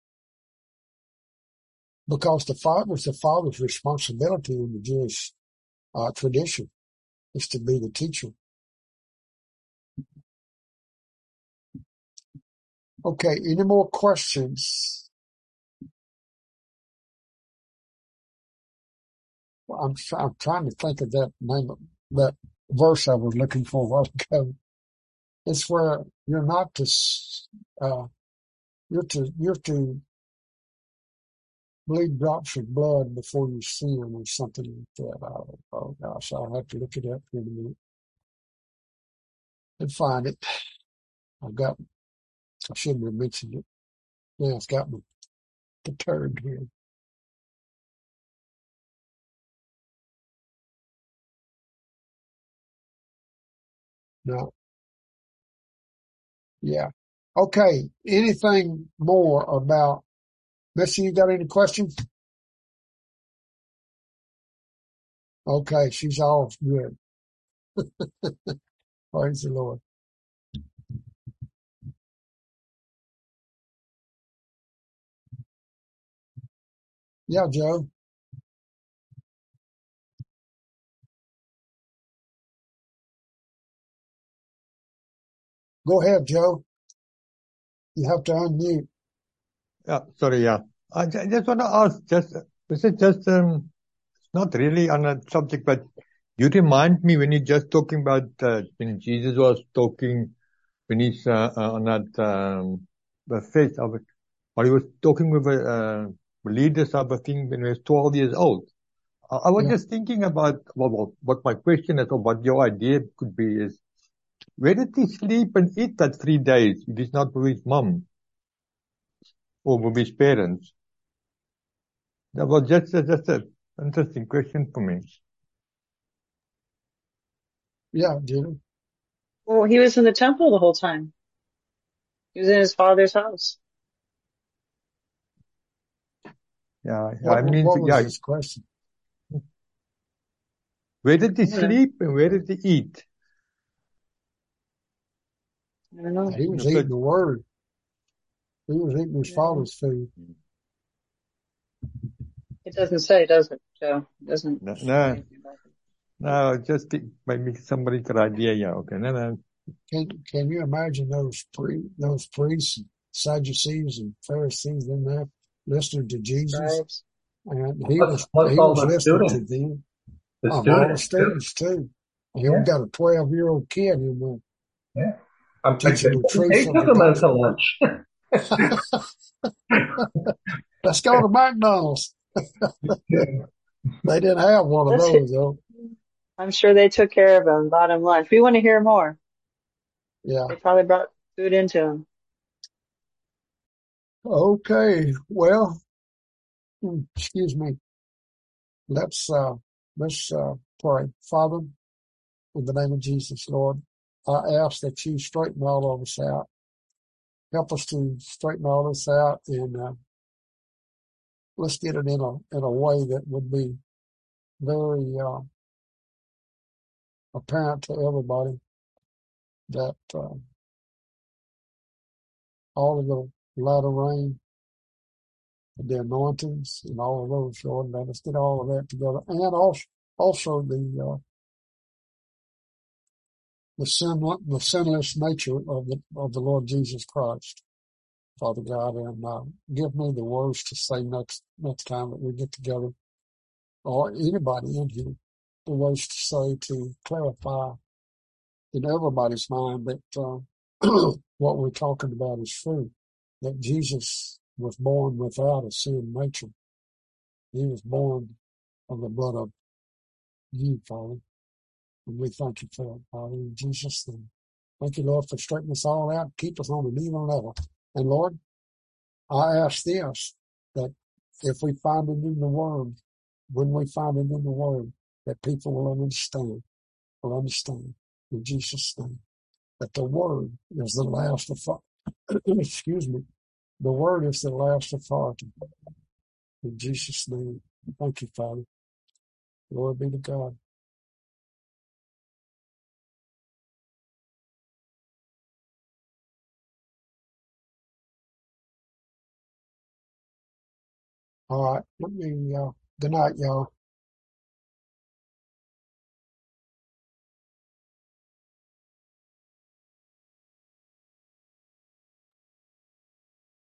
Because the father was the father's responsibility in the Jewish uh, tradition is to be the teacher. Okay, any more questions? I'm, I'm trying to think of that name of that verse I was looking for a while ago. It's where you're not to, uh, you're to, you're to bleed drops of blood before you sin or something like that. Oh, oh gosh, I'll have to look it up in a minute and find it. I've got, I shouldn't have mentioned it. Now it's got me perturbed here. No, yeah. Okay, anything more about, Missy, you got any questions? Okay, she's all good. Praise the Lord. Yeah, Joe. Go ahead, Joe. You have to unmute. Yeah, sorry, yeah. I ju- just want to ask, just, this is just, um, not really on a subject, but you remind me when you're just talking about, uh, when Jesus was talking, when he's, uh, uh, on that, um, the faith of it, or he was talking with the, uh, leaders of a thing when he was twelve years old. I, I was Yeah. just thinking about, well, well, what my question is, or what your idea could be is, where did he sleep and eat that three days if he's not with his mom or with his parents? That was just, just an interesting question for me. Yeah, Jimmy. Well, he was in the temple the whole time. He was in his father's house. Yeah, What, I mean, what was yeah. his question? Where did he I don't know. sleep and where did he eat? I don't know. He was No, eating but, the word. He was eating his Yeah. father's food. It doesn't say, does it, Joe? It doesn't no, say no, anything about it. no, just think maybe somebody could idea. Yeah, okay, no, no. Can Can you imagine those pre those priests, Sadducees, and Pharisees in there listening to Jesus, Scribes. and he Plus, was plus he all was the listening to students, them. the Um, all the students too. students too. And we Yeah, got a twelve year old kid in there yeah. I, I teaching the think truth they of took the them out to gospel. lunch. Let's go to McDonald's. They didn't have one of Let's those though. I'm sure they took care of him, bought him lunch. We want to hear more. Yeah. They probably brought food into him. Okay. Well, mm, excuse me. Let's uh let's uh pray. Father, in the name of Jesus, Lord, I ask that you straighten all of us out. Help us to straighten all this out, and uh, let's get it in a in a way that would be very uh, apparent to everybody that uh, all of the latter rain, the anointings, and all of those, Lord, let us get all of that together, and also also the uh, the sin the sinless nature of the of the Lord Jesus Christ, Father God, and uh, give me the words to say next next time that we get together, or anybody in here, the words to say to clarify in everybody's mind that uh, what we're talking about is true, that Jesus was born without a sin nature. He was born of the blood of you, Father, and we thank you for it, Father, in Jesus' name. Thank you, Lord, for straightening us all out, keep us on an even level. And Lord, I ask this, that if we find it in the Word, when we find it in the Word, that people will understand, will understand, in Jesus' name, that the Word is the last authority. Excuse me. The Word is the last authority. In Jesus' name, thank you, Father. Glory be to God. All right. Let me, uh, good night, y'all.